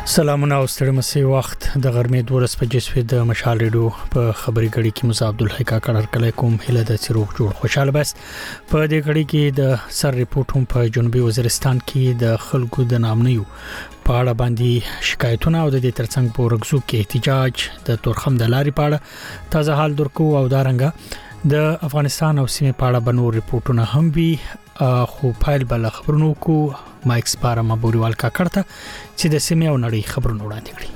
سلامونه او ستړي مسي وخت د غرمې 12 بجې سوي د مشال ریډیو په خبري غړي کې مصعب عبدالحی کا کړه کله کوم هله د چروغ جوړ خوشاله بس په دې غړي کې د سر ریپورت هم په جنوبي وزیرستان کې د خلکو د نامنیو په اړه باندې شکایتونه او د دې ترڅنګ په ورغزو کې احتجاج د تورخم د لارې په اړه تازه حال درکو او دارنګه د افغانستان او سیمې په اړه بنور ریپورتونه هم وی خو فایل بل خبرونو کو مایک سپاره مبوريوال کا کړته چې د سیمې او نړۍ خبرونه وړاندې کړي.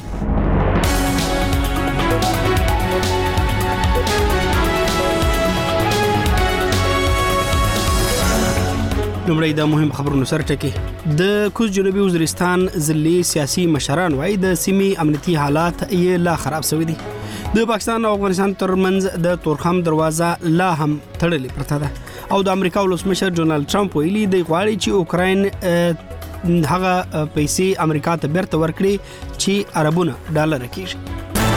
نمړی د مهم خبرونو سره ټکی د کوز جنوبي وزیرستان ځلي سیاسي مشران وايي د سیمې امنیتي حالات یې لا خراب شوي دي. د پاکستان او افغانستان ترمنځ د تورخم دروازه لا هم تړلې پرته ده او د امریکا ولسمشر ډونالد ټرمپ ویلي دی غواړي چې اوکراین هغه پیسې امریکا ته بیرته ورکړي چې عربونه ډالر کېږي.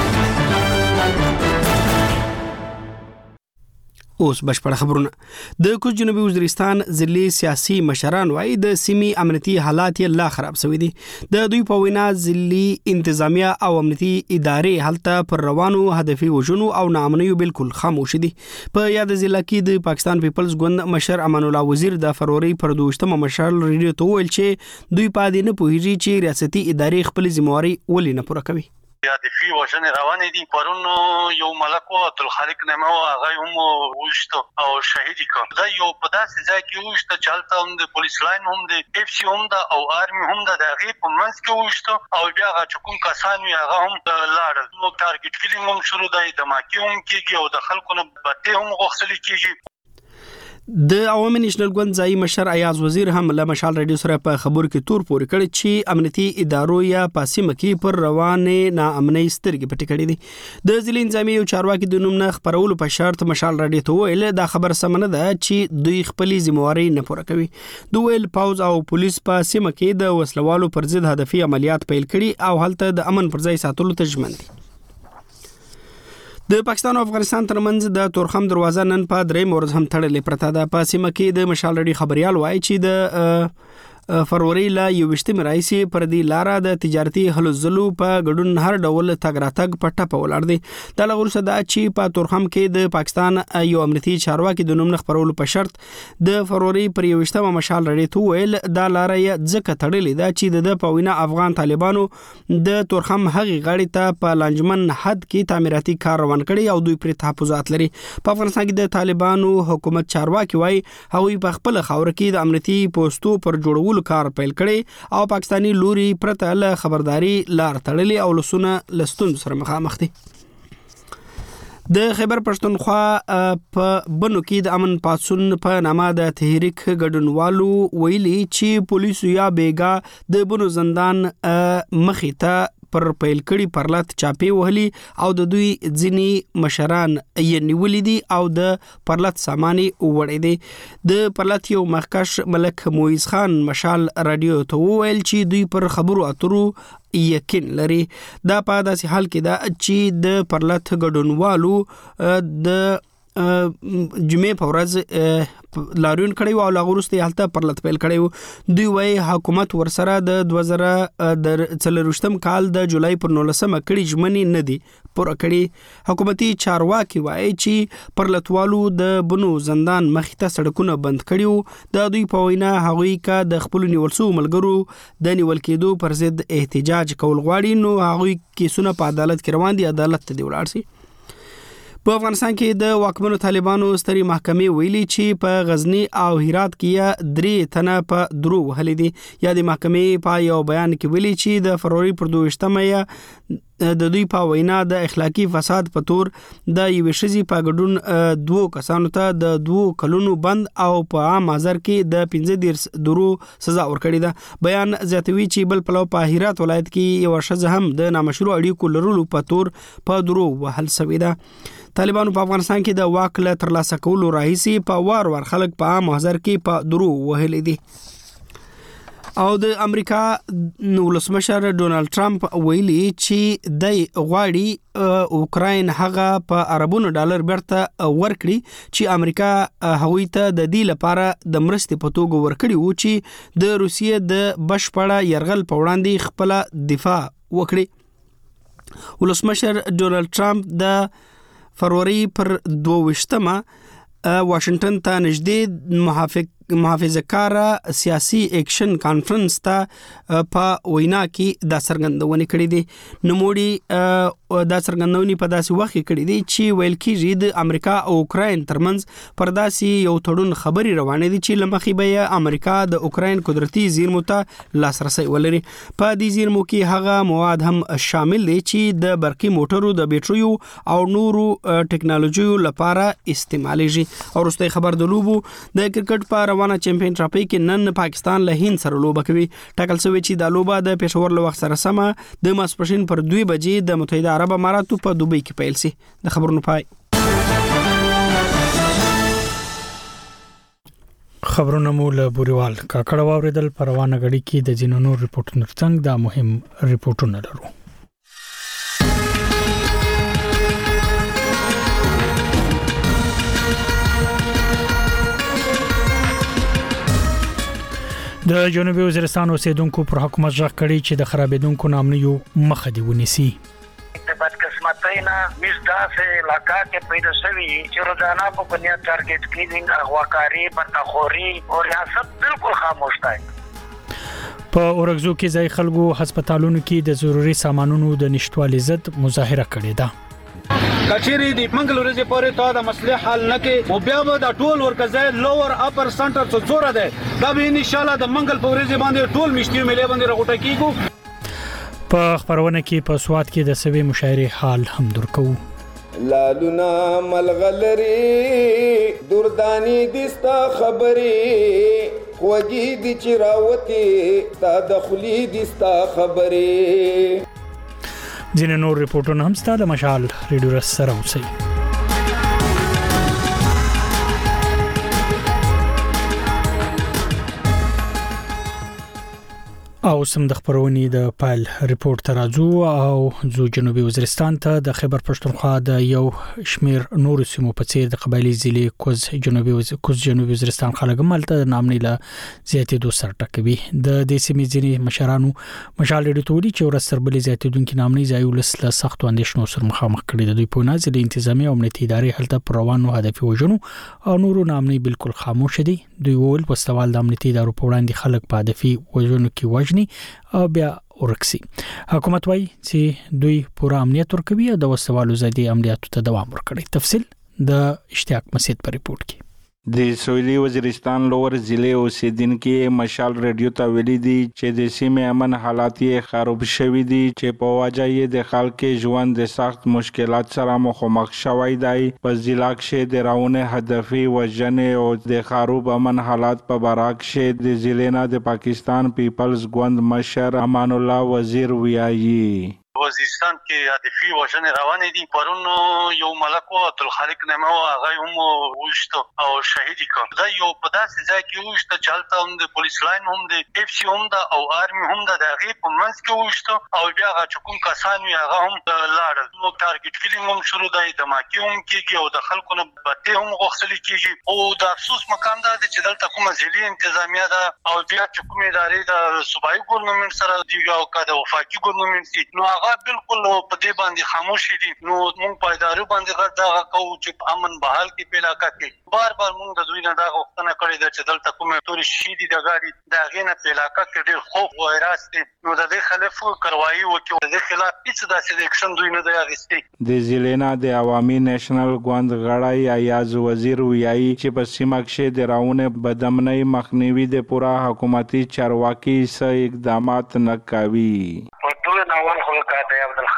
اوس بشپړ خبرونه د کوز جنوبي وزیرستان ځلي سیاسي مشران وايي د سیمې امنیتي حالات یې لا خراب شوي دي. د دوی په وینا ځلي انتظامیه او امنیتي ادارې هلته پر روانو هدفي وژنو او ناامنیو بالکل خاموش دي. په یاد ضلع کې د پاکستان پیپلز ګوند مشر امان الله وزیر د فروری پر 12 مشال ریډیو ته ویل چې دوی په دې نه پوهیږي چې ریاستي ادارې خپل ذمہواری ولې نه پوره کوي. د فی وژنې روانې دي. پرون یو ملک او عبدالخالق نعمه هغه هم وشته او شهید کړ. دا یو په داسې ځای کې وشته چې هلته هم د پولیس لاین هم د اف سی هم د او آرمي هم د هغې په منځ کې وشته او بیا هغه چې کوم کسان وي هغه هم لاړل. نو ټارګټ کیلینګ هم شروع دی، دماکي هم کېږي او د خلکو نه بتې هم غوښتل کېږي. د عوامي نېشنل ګوند ځایي مشر ایاز وزیر هم له مشال ریډیو سره په خبرو کې تور پورې کړی چې امنیتي ادارو یا پاسیمه کې پر روانې ناامنۍ سترګې پټې کړې دي. د ځلي انځامي یو چارواکي د نوم نه خبرولو په شرط مشال ریډیو ته ویل دا خبر سم نه ده چې دوی خپل ذمہواری نه پوره کوي. دوی ویل پاوز او پولیس په سیمه کې د وسلوالو پر ضد هدفي عملیات پیل کړي او هلته د امن پر ځای ساتلو ته ژمن دي. د پاکستان او افغانستان ترمنځ د تورخم دروازه نن په درې ورځ هم تړلې پرته ده. په سیمه کې د مشال ریډیو خبريال وایي چې د فروری لا 21 رئیسي پر دې لاره د تجارتي هلو ځلو په ګډون هر ډول تګ راتګ په ټپه ولاړ دي. د لغورسه دا چې په تورخم کې د پاکستان یو امنیتي چارواکي د نوم نه خبرولو په شرط د فروری پر 21 مشال ریډیو ته ویل دا لاره یې ځکه تړلې ده چې د پوینه افغان طالبانو د تورخم هغه غاړي ته په لانجمن حد کې تعمیراتي کار روان کړي او دوی پر تحفظات لري. په افغانستان کې د طالبانو حکومت چارواکي وایي هغوی په خپل خاور کې د امنیتي پوسټو پر جوړولو کار پیل کړي او پاکستانی لوري پرته له خبرداري لار تړلې او لسونه لستون سره مخامخ دي. د خیبر پښتونخوا په بنو کې د امن پاتسون په نامه د تحریک ګډونوالو ویلي چې پولیسو یا بیګا د بنو زندان مخې ته پر پیل کړي پرلط چاپی وهلي او د دوی ځینی مشران یې نیولې دي او د پرلط ساماني وړي دي. د پرلط یو مخکش ملک مویز خان مشال رادیو ته ویل چې دوی پر خبرو اترو یقین لري. دا په داسې حال کې دا چې د پرلط ګډونوالو د جمعې په ورځ لاریون کړی او لاغورسته هلته پرلط پیل کړی. دوی وايي حکومت ورسره د 2023 کال د جولای پر 19 کړي ژمنې نه دي پوره کړي. حکومتي چارواکي وايي چې پرلطوالو د بنو زندان مخې ته سړکونه بند کړي. د دوی په وینا هغوی کا د خپل نیولسو ملګرو د نیول کېدو پر ضد احتجاج کول غواړي نو هغوی کیسونه په عدالت کې روان دي، عدالت ته دی ولاړ شي. په افغانستان کې د واکمنو طالبانو ستري محکمې ویلي چې په غزنی او هرات کې 3 تنه په درو وهلي دي. یا د محکمې په یو بیان کې ویلي چې د فروری پر 22 د دوی په وینا د اخلاقی فساد په تور د یو شذي په ګډون 2 کسانو ته د 2 کلونو بند او په عام حاضر کې د 15 درو سزا ورکړې ده. بیان زیاتوي چې بل پلو په هرات ولایت کې یو شذ هم د نامشروع اړیکو لرلو په تور په درو وهل شوی ده. طالبانو په افغانستان کې د واک له ترلاسه کولو راهیسي په وار خلک په عام حاضر کې په درو وهلې دي. او د امریکا ولسمشر ډونالد ټرمپ ویلي چې د غواړي اوکراین هغه په اربونو ډالر بیرته ورکړي چې امریکا هغوی ته د دې لپاره د مرستې په توګه ورکړي وو چې د روسیې د بشپړه يرغل په وړاندې خپل دفاع وکړي. ولسمشر ډونالد ټرمپ د فروری پر 22مه واشنگټن ته نږدې محافظه‌کار سیاسي اکشن کانفرنس ته په وینا کې دا څرګندونه کړې دي. نوموړي دا څرګندونه په داسې وخت کې کړې دي چې ویل کېږي د امریکا او اوکراین ترمنځ پر داسې یو تړون خبري روانې دي چې لمخې به امریکا د اوکراین قدرتي زیرمو ته لاسرسي ولري. په دې زیرمو کې هغه مواد هم شامل دي چې د برقي موټرو د بیټریو او نورو ټکنالوژیو لپاره استعمالېږي. او وروستي خبر د لوبو د کرکټ په روانه چمپیون ټرافي کې نن پاکستان له هند سره لوبه کوي. ټاکل شوی چې د لوبه د پېښور له وخت سره سمه د ماسپښین پر 2 بجې د متحده عرب اماراتو په دوبۍ کې پیل شي. د خبرونو پای. خبرونه مو له بوريوال کاکړه واوریدل. پر روانه غړي کې د جنونو ریپورتونو څنګه دا مهم ریپورتونه لرو. د جنوبي وزیرستان اوسیدونکو پر حکومت ځخ کړي چې د خرابېدونکو نامنیو مخه دی ونیسي. بد قسمتۍ نه مزدا سے علاقہ کې پیدا شوی چې روزانه په بنیاد ټارګټ کلیدینګ اغواکاری بندخوري او ریاست بالکل خاموش دی. په اورګزو کې ځای خلکو هسپتالونو کې د ضروري سامانونو د نشټوالي ضد مظاهره کړې ده. کچيري د منګلوري پورې ته د مسلې حل نه کې او بیا به د ټول ورکزې لوور اپر سنټر څو زوره ده دا به ان شاء الله د منګل پورې باندې ټول مشتي ملي باندې راغټه کیږي. په خبرونه کې په سواد کې د سوي مشاعره حال هم درکو. لالونا ملغلري دردانی دستا خبري خوږی دي چراوتي تا دخلي دستا خبري. ځینې نور ریپورتونه هم ستاسو مشال ریډیو سره اوسئ. او سم د خبرونې د پایل ریپورت راځو او زو جنوبي وزیرستان ته د خیبر پښتونخوا د یو شمیر نور سیمو په څیر د قبایلی ضلع کوز جنوبي وزیرستان خلک ملته د نامنې له زیاتېدو سره ټکوي. د دې سیمې ځینې مشرانو مشال ډېر توري چې ورستر بلې زیاتېدونکو نامنې ځای ولسله سخت اندېښنو سره مخامخ کړي. د دوی په نازل انتظامی او امنیتي ادارې هلته پر روانو هدفي وژنو او نورو نامنې بالکل خاموش دي. دوی ول پستوال د امنیتي ادارو په وړاندې خلک په هدفي وژنو کې او بیا ورکسي. حکومت وايي چې دوی پوره امنیت ورکوي او د وسوالو زدي عملیاتو ته دوام ورکړي. تفصیل د اشتیاق مسید په ریپورت کې. د سویلي وزیرستان لوور ضلع اوسیدونکو مشال ریډیو ته ویلي دي چې د سیمې امن حالات یې خراب شوي دي چې په وجه یې د خلکو ژوند د سخت مشکلات سره مخامخ شوی دی. په ضلع کې د راونه هدفي وژنې او د خراب امن حالات په برعکس کې د ضلع نه د پاکستان پیپلز ګوند مشر امان الله وزیر ویایي. وزیرستان کې هدفي وژنې روانې دي. پرون یو ملک عبدالخالق نعمه هغه هم وشته او شهید کړ. دا یو په داسې ځای کې وشته چې هلته هم د پولیس لاین هم د اف سی هم د او آرمي هم د هغې په منځ کې وشته او بیا هغه چې کوم کسان وي هغه هم لاړل. نو ټارګټ کیلینګ هم شروع دی، دماکي هم کېږي او د خلکو نه بتې هم غوښتل کېږي. او د افسوس مقام دا دی چې دلته کومه ضلعي انتظامیه ده او بیا چې کومې ادارې د صوبایي ګورنمنټ سره دي او که د وفاقي ګورنمنټ دي نو بالکل په دې باندې خاموش دي. نو موږ په ادارو باندې غږ کوو چې امن بحال کې په علاقہ کې بار موږ د دوی نه دا غوښتنه کړې ده چې دلته کومه توري شي دي د غاړي د غینه په علاقہ کې ډېر خوف او هراس دي. نو د دې خلاف کاروایی وکړو. د دې خلاف هیڅ داسې اکشن دوی نه دی اخیستی. د ضلع نه د عوامي نېشنل ګوند غړی ایاز وزیر ویایي چې په سیمه کې د راونه بدامنۍ مخنیوي د پوره حکومتي چارواکي سره اقدامات نه کوي. ناول خلک د عبدالخالق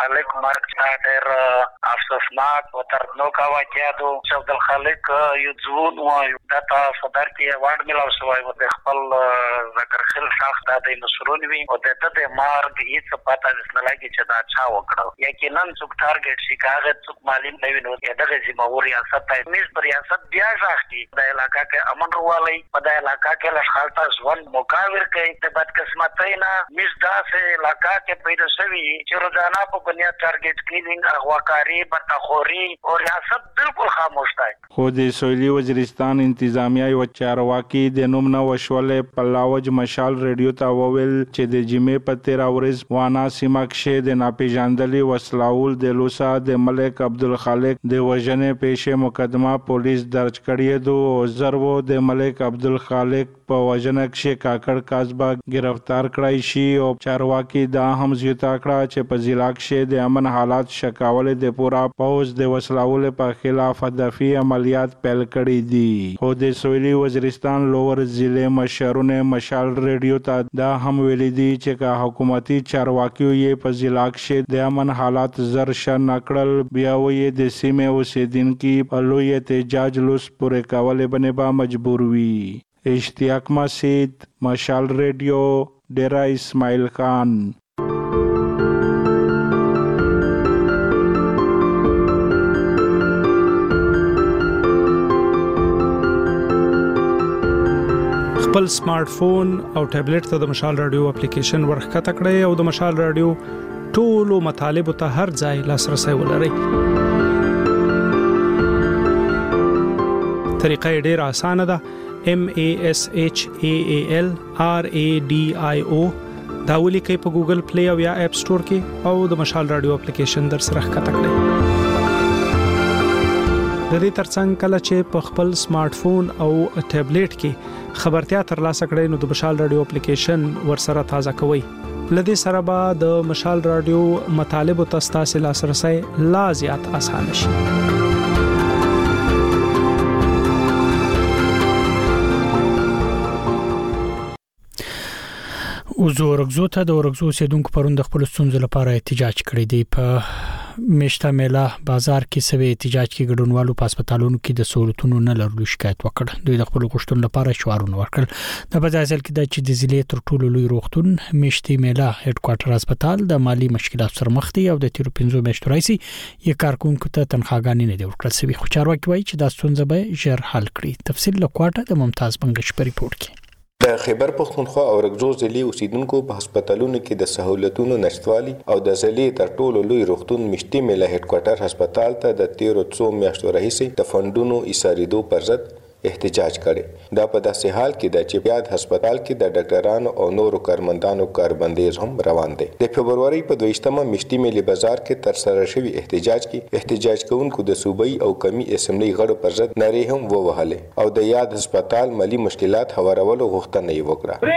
عبدالخالق مرګ ډېر افسوسناک او دردناک واقعه ده. چې عبدالخالق یو ځوان و د صدر کې وارد ملاو شوی و د خپل ذکرخیل شخص د مسرون وي او د مرګ هیڅ پته نه لګي چې دا چا وکړو. یقینا څوک ټارګټ شي کاغه څوک معلوم نه وي نو دغه ذمہوار ریاست ته نس ریاست بیا ځاختی د علاقې کې امن روالي په د علاقې کې لښخالتا ځوان مقاور کوي د بدقسمتۍ نه مزدا سے علاقہ کې پیدا شوی چې روزانه په بنیاد ټارګټ کیلینګ اغواکاری برتاخوري او ریاست بالکل خاموش دی. خو د سویلي وزیرستان انتظامیه یو چارواکي د نوم نه وشولې پلاوج مشال ریډیو ته وویل چې د جمعې په 13 ورځ وانا سیمه کې د ناپېژندلي وسلاول د لوسا د ملک عبدالخالق د وژنې پیښې مقدمه پولیس درج کړې ده او زرو د ملک عبدالخالق په وژنه کې کاکړ کاسبه گرفتار کړای شي او چارواکي دا هم زیاته کړه چې په ضلع کې د امن حالات شکاول د پورا پوز د وسلاول په خلاف هدفي عملیات پیل کړي دي. خو د سویلي وزیرستان لوور ضلع مشرونه مشال ریډیو ته دا هم ویل دي چې که حکومتي چارواکي یې په ضلع کې د امن حالات زر ش نکړل بیا وې د سیمه اوسیدونکو په لوی احتجاج لوس پورې کول باندې مجبور وي. اشتیاق مسید مشال ریډیو ډیرا اسماعیل خان. خپل سمارټ فون او ټابلیټ ته د مشال رادیو اپلیکیشن ورخکته کړئ او د مشال رادیو ټولو مطالب ته هر ځای لاسرسي ولرئ. طریقه ډیره اسانه ده. MASHAAL RADIO دا ولیکئ په ګوګل پلی او یا اپ سٹور کې او د مشال رادیو اپلیکیشن در سره ښکته کړئ. د دې ترڅنګ کله چې په خپل سمارټ فون او ټابلیټ کې خبرتیا ترلاسه کړئ نو د مشال رادیو اپلیکیشن ورسره تازه کوئ. لدې سره به د مشال رادیو مطالب او تاسو لاسرسي لا زیات آسان شي. وزورګزو ته د ورګزو سیدونکو پرون د خپل ستونزې لپاره احتجاج کړی دی. په مشتا میله بازار کې سوي احتجاج کې ګډونوالو په هسپتالونو کې د سہولتونو نه لرلو شکایت وکړ. دوی د خپل غوښتنو لپاره شعارونه ورکړل. د بځایل کې د چې د ضلع تر ټولو لوی روغتون مشتي میله هډ کوارټر هسپتال د مالی مشکلات سره مخ دی او د 15 میاشتو راځي یو کارکونکو ته تنخواګانې نه دی ورکړل شوی. خو چارواکي وایي چې دا ستونزه به ژر حل کړي. تفصیل له کوټه د ممتاز بنگش په ریپورت کې. د خیبر پختونخوا او رګزو ضلعي اوسیدونکو په هسپتالونو کې د سہولتونو نشټوالي او د ضلعي تر ټولو لوی روغتون مشتي میله هډ کوارټر هسپتال ته د 13 میاشتو راهیسې د فندونو ایساریدو پر ضد احتجاج کړي. دا په داسې حال کې د چپیاد هسپتال کې د ډاکټرانو او نورو کارمندانو کاربندیز هم روان دي. د فبرवरी په 22مه مشتي میله بازار کې تر سره شوی احتجاج کوونکو د صوبایي او کمی اسمبلی غړو پر ضد نارې هم ووهلې او د یاد هسپتال مالی مشکلات هوارولو غوښتنه یې وکړه.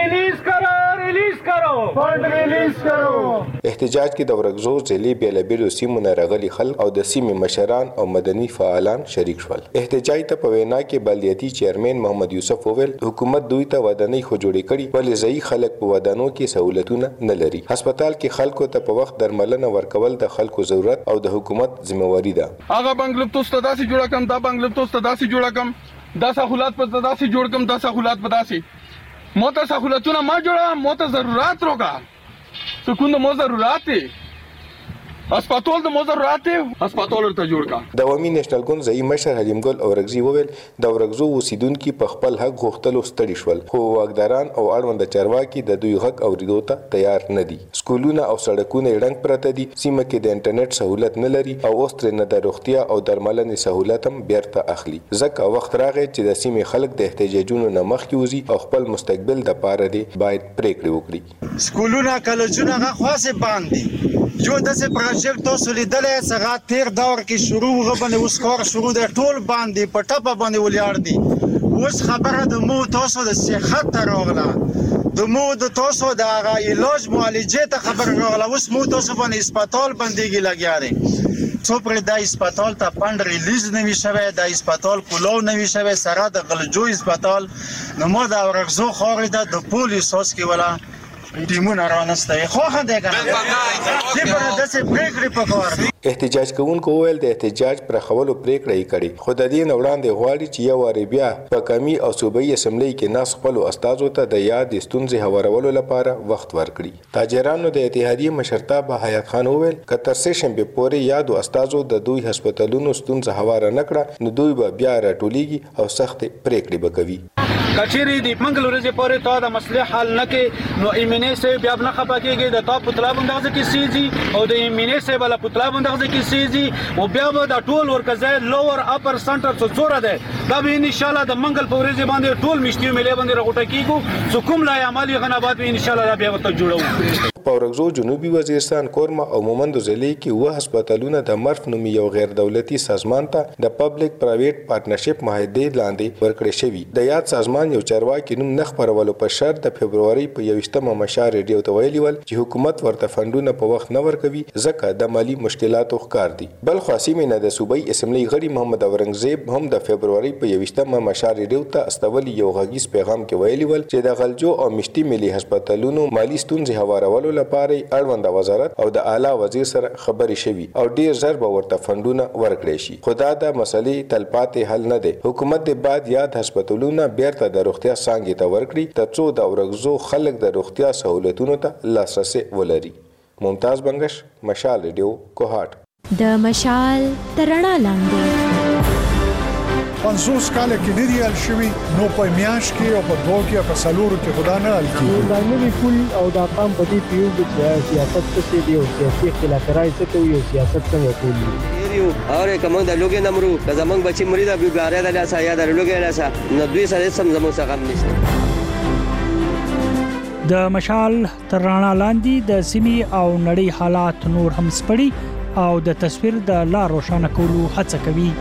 ریلیز کړو فند ریلیز کړو. احتجاج کې د ورګزو ضلعي بیلابیلو سیمو نه راغلي خلک او د سیمې مشران او مدني فعالان شریک شول. احتجاج ته په وینا کې بلدیاتي چیرمن محمد یوسف وویل حکومت دوی ته ودانۍ خو جوړې کړي ولې ځای خلک په ودانو کې سہولتونه نه لري. هسپتال کې خلکو ته په وخت درملنه ورکول د خلکو ضرورت او د حکومت ذمہواری ده. هغه بنگلو تو ستداسي جوړ کم دا بنگلو تو ستداسي جوړ کم دا سہولت په ستداسي جوړ کم دا سہولت پداسي موته سہولتونه ما جوړه موته ضرورت روکا سکون د مو ضرورت دي هسپتال د مو ضرورت دي هسپتال ته جوړ کا. د عوامي نېشنل ګوند ځای مشر حلیم ګل اورګزي وویل د ورګزو اوسیدونکو په خپل حق غوښتلو ستړي شول خو واکداران او اړوند چارواکي د دوی حق اوریدو ته تیار نه دي. سکولونه او سړکونه رنګ پرته دي. سیمه کې د انټرنیټ سہولت نه لري او اوس تر نه د روغتیا او درملنې سہولت هم بیرته اخلي. ځکه وخت راغی چې د سیمې خلک د احتجاجونو نه مخکې وځي او خپل مستقبل د پاره دی باید پریکړه وکړي. سکولونه کالجونه غواړي باندې جو داسې پروژیکټ تاسو لیدلې څنګه تیر دور کې شروع غوښنه اوس کار شروع د ټول باندې په ټاپه باندې ولیار دي. اوس خبره د مو تاسو د صحت راغله د مو د تاسو د علاج معالجې ته خبر راغله اوس مو تاسو باندې هسپتال باندې لګیاري څو پر د هسپتال ته فند ریلیز نه وی شوی د هسپتال کولو نه وی شوی سره د غلجو هسپتال نو مو د ورغزو خارې د پولیسو کې ولا ټیمونه رانسته خو خنده کنه دې پر داسې پریکړې پکور احتجاج کوونکو ویل د احتجاج پر خولو پریکړه یې کړې خو د دې وړاندې غواړي چې یو واری بیا په کمی او صوبایي اسمبلی کې ناس خپل استادو ته د یاد ستونزې هوارولو لپاره وخت ورکړي. تاجرانو د اتحادیې مشرتابه حیات خان ویل که تر سه شنبه پورې یادو استادو د دوی هسپتالونو ستونزه هواره نه کړه نو دوی به بیا راټولیږي او سخت پریکړې به کوي. کچېری د منګل ورځې پورې تا د مسلې حل نه کې نو ایمنه سه بیا نه خپه کېږي د تا پتلا بندغه کې سيزي او د ایمنه سه بل پتلا بندغه کې سيزي او بیا به د ټول ورکزه لوور اپر سنټر څو زوره ده دا به ان شاء الله د منګل په ورځې باندې ټول مشتي ملي باندې راغټه کیږي څو کوم لا عملي غنابات به ان شاء الله بیا وته جوړو. په ورغزو جنوبي وزیرستان کورما او مومند ضلع کې و هسپتالونه د مرف نومي یو غیر دولتي سازمان ته د پبلک پرایویټ پارټنرشپ معاهده لاندې ورکړې شوی. د یاد سازمان یو چارواکي نوم نه خبرولو په شرط د فبرवरी په 21مه مشال ریډیو ته ویلي ول چې حکومت ورته فندونه په وخت نه ورکوي ځکه د مالی مشکلاتو ښکار دي. بل خاصی مینه د صوبایي اسمبلی غړي محمد اورنګزیب هم د فبرवरी په 21مه مشال ریډیو ته استولی یو غږیز پیغام کې ویلي ول چې د غلجو او مشتي ملي هسپتالونو مالی ستونزې هوارولو لپاره اړوند وزارت او د اعلی وزیر سره خبرې شوي او ډیر زر به ورته فندونه ورکړي شي. خو دا د مسلې تلپاتې حل نه دی. حکومت د بعد یاد هسپتالونه بیرته د روغتیا څانګې ته ورکړي ترڅو د ورغزو خلک د روغتیا سہولتونو ته لاسرسي ولري. ممتاز بنگش، مشال ریډیو، کوهاټ. د مشال ترڼا لاندې 50 کال کې ډیر یال شوی نو په میاش کې او په دوه کې په سالورو کې خدا نه حل کیږي. دا نوی پول او دا قام په دې پیو چې سیاست څه دی او سیاسي اختلافات څه کوي او سیاست څنګه کوي. یو اور کوم د لوګي نمرو د زمنګ بچی مرید ابو ګاره د لاسه یا د لوګي لاسه نو دوی سره سم زمو څخه غم نشته. د مشال ترڼا لاندې د سیمې او نړۍ حالات نور هم سپړي او د تصویر د لا روښانه کولو هڅه کوي.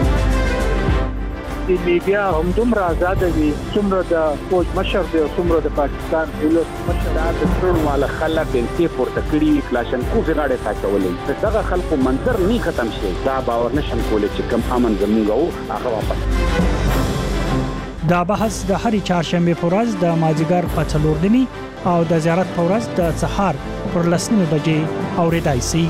د میډیا هم دومره آزاد دي څومره د فوج مشر دی او څومره د پاکستان دولت مشر د ټول مال خلک بنتي پورته کړی کلاشن کو زغاړه تاکولې دغه خلکو منظر نه ختم شي دا باور نشم کولای چې کم امن زموږ او هغه واپس. دا بحث د هرې چهارشنبه په ورځ د مازیګر په 4 نیمه او د زیارت په ورځ د سهار پر 10 بجې اوریدای شي.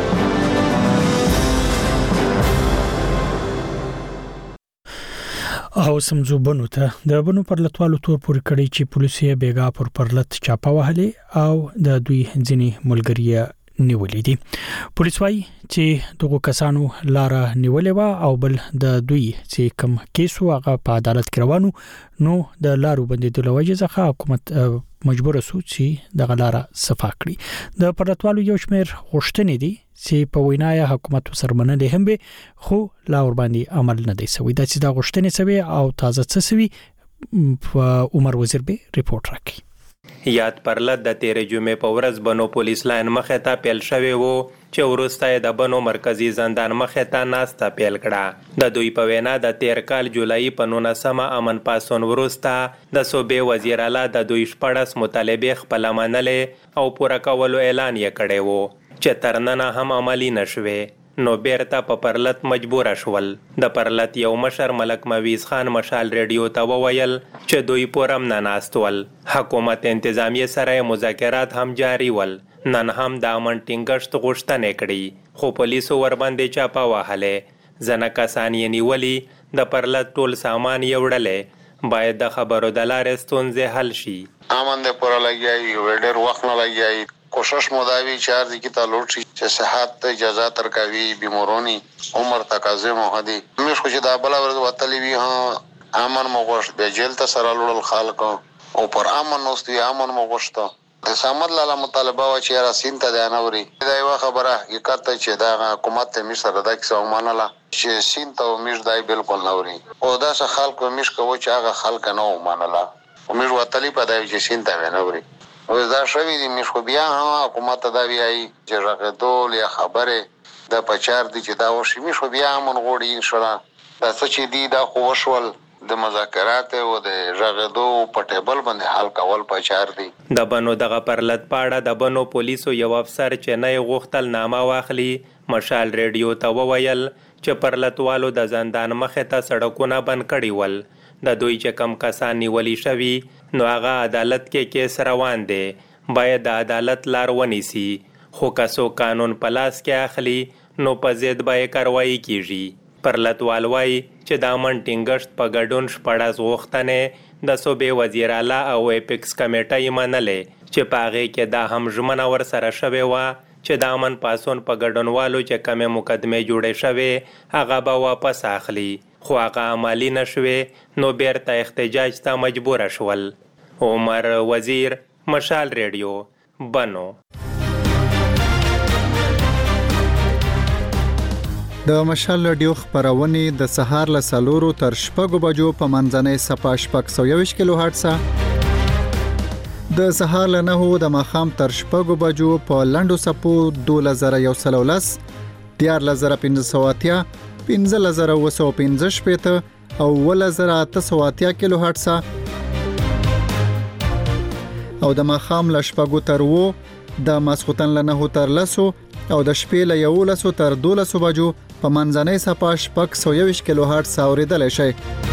او سمزو بنو ته د بنو پرلتوالو تور پورې کړی چې پولیسو بیګا پر پرلت چاپه وهلې او د دوی ځینی ملګری نیولې دي. پولیس وايي چې دغه کسانو لار نیولې و او بل د دوی چې کوم کیسو هغه په عدالت کې روانو نو د لارو بندیدو لوجه ځخه حکومت مجبور سو چې د غلاره صفا کړي. د پرلتوالو یو شمیر غوښتنې دي چې په وینای حکومت سرمنلې هم به خو لا ور باندې عمل نه دی سوی. دا چې دا غوښتنې سوي او تازه څه سوي عمر وزیر به ریپورت راکړي. یاد پرلت د 13 جمعې په ورځ بنو پولیس لاین مخه ته پیل شوی وو چې ورسته د بنو مرکزی زندان مخه ته ناسته پیل کړه. د دوی په وینا د 13 کال جولای په 19 امن پاسون ورسته د صوبې وزیر اعلی د دوی شپړس مطالبه خپل منلې او پوره کولو اعلان یې کړی وو چې ترننه هم عملی نشوي. نو بیرته په پرلت مجبور شول. د پرلت یو مشر ملک مویز خان مشال ریډیو ته وویل چې دوی پورم نه ناستول. حکومت انتظامیه سره مذاکرات هم جاری ول. نن هم د امن ټینګښت غوښتنې کړي خو پولیسو ور باندې چاپه وهلې. ځنه کسان یې نیولي د پرلت ټول سامان یې وړلې. باید د خبرو د لارې ستونزې حل شي. امن د پوره لګیای وړ وخت نه لګیای کوشش مداوی چار دی کی تعلق چې صحت اجازه ترکاوی بیمارونی عمر تقاضه مهدی مش خو چې دا بل ورځ وتلی وی ها امن مغوش به جیل ته سره لړل خلک او پر امن نوستي امن مغوشته د سامد لاله مطالبه و چې را سین ته د انوري دا یو خبره حقیقت چې دا حکومت ته مش سره د کیسه ومنله چې سین ته مش دای بالکل نوري او دا څه خلک مش کوي چې هغه خلک نه ومنله او مش وتلی په دای چې سین ته ونوري او دا شوی دی مش خو بیا حکومت دا ویایي چې راغدول یا خبره د پچار دي چې دا وشي مش خو بیا مون غوړي ان شاء الله دا څه چې دی دا خو وشول د مذاکرات او د راغدو په ټیبل باندې حل کول پچار دي. د بنو دغه پرلت پاړه د بنو پولیسو یو افسر چې نه غوښتل نامه واخلي مشال ریډیو ته وویل چې پرلتوالو د زندان مخه ته سړکونه بند کړي ول. د دوی چې کم کسان نیولي شوي نو هغه عدالت کې کیس روان دی. باید د عدالت لار ونیسي، خو که څوک قانون په لاس کې اخلي نو په ضد به یې کاروایي کیږي. پرلتوال وایي چې د امن ټینګښت په ګډون 14 غوښتنې د صوبې وزیر اعلی او اپیکس کمیټه یې منلې چې په هغې کې دا هم ژمنه ورسره شوې وه چې د امن پاسون په ګډونوالو چې کمې مقدمې جوړې شوې هغه به واپس اخلي، خو هغه عملي نه شوې نو بیرته احتجاج ته مجبوره شول. عمر وزیر، مشال ریډیو، بنو. د مشال ریډیو خبرونه د سهار له 4 تر 6 بجو په منځنۍ صفه 621 کیلو هرتز، د سهار له 9 د ماخام تر 6 بجو په لنډو صفو 2113 14580 15015 او 1880 کیلو هرتز، او د ماخام له 6 تر 9 د ماسختن له 9 تر 10 او د شپې له 11 تر 12 بجو په منځنۍ صفه 621 کیلو هرتز اوریدل شي.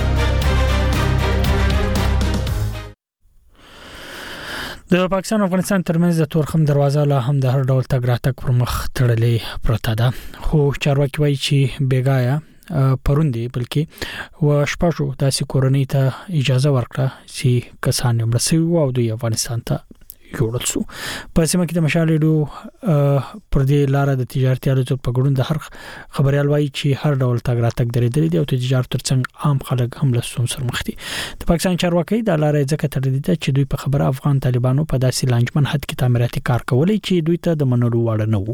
د پاکستان او افغانستان ترمنځ د تورخم دروازه لا هم د هر ډول تګ راتګ پر مخ تړلې پرته ده، خو چارواکي وایي چې بیګایا پروندي بلکې و شپږو داسې کورنۍ ته اجازه ورکړه چې کسان یې مرسي او د افغانستان ته جوړل شو. په سیمه کې د مشال ریډیو پر دې لار د تجارتي الوتو په ګډون د هر خبريال وایي چې هر ډول تګ راتګ درېدل دي او تجارت ترڅنګ عام خلک هم له ستونزو سره مخ دي. د پاکستان چارواکي د لارې ځکه تړلې ده چې دوی په خبره افغان طالبانو په داسې لانجمن حد کې تعمیراتي کار کولای چې دوی ته د منلو وړ نه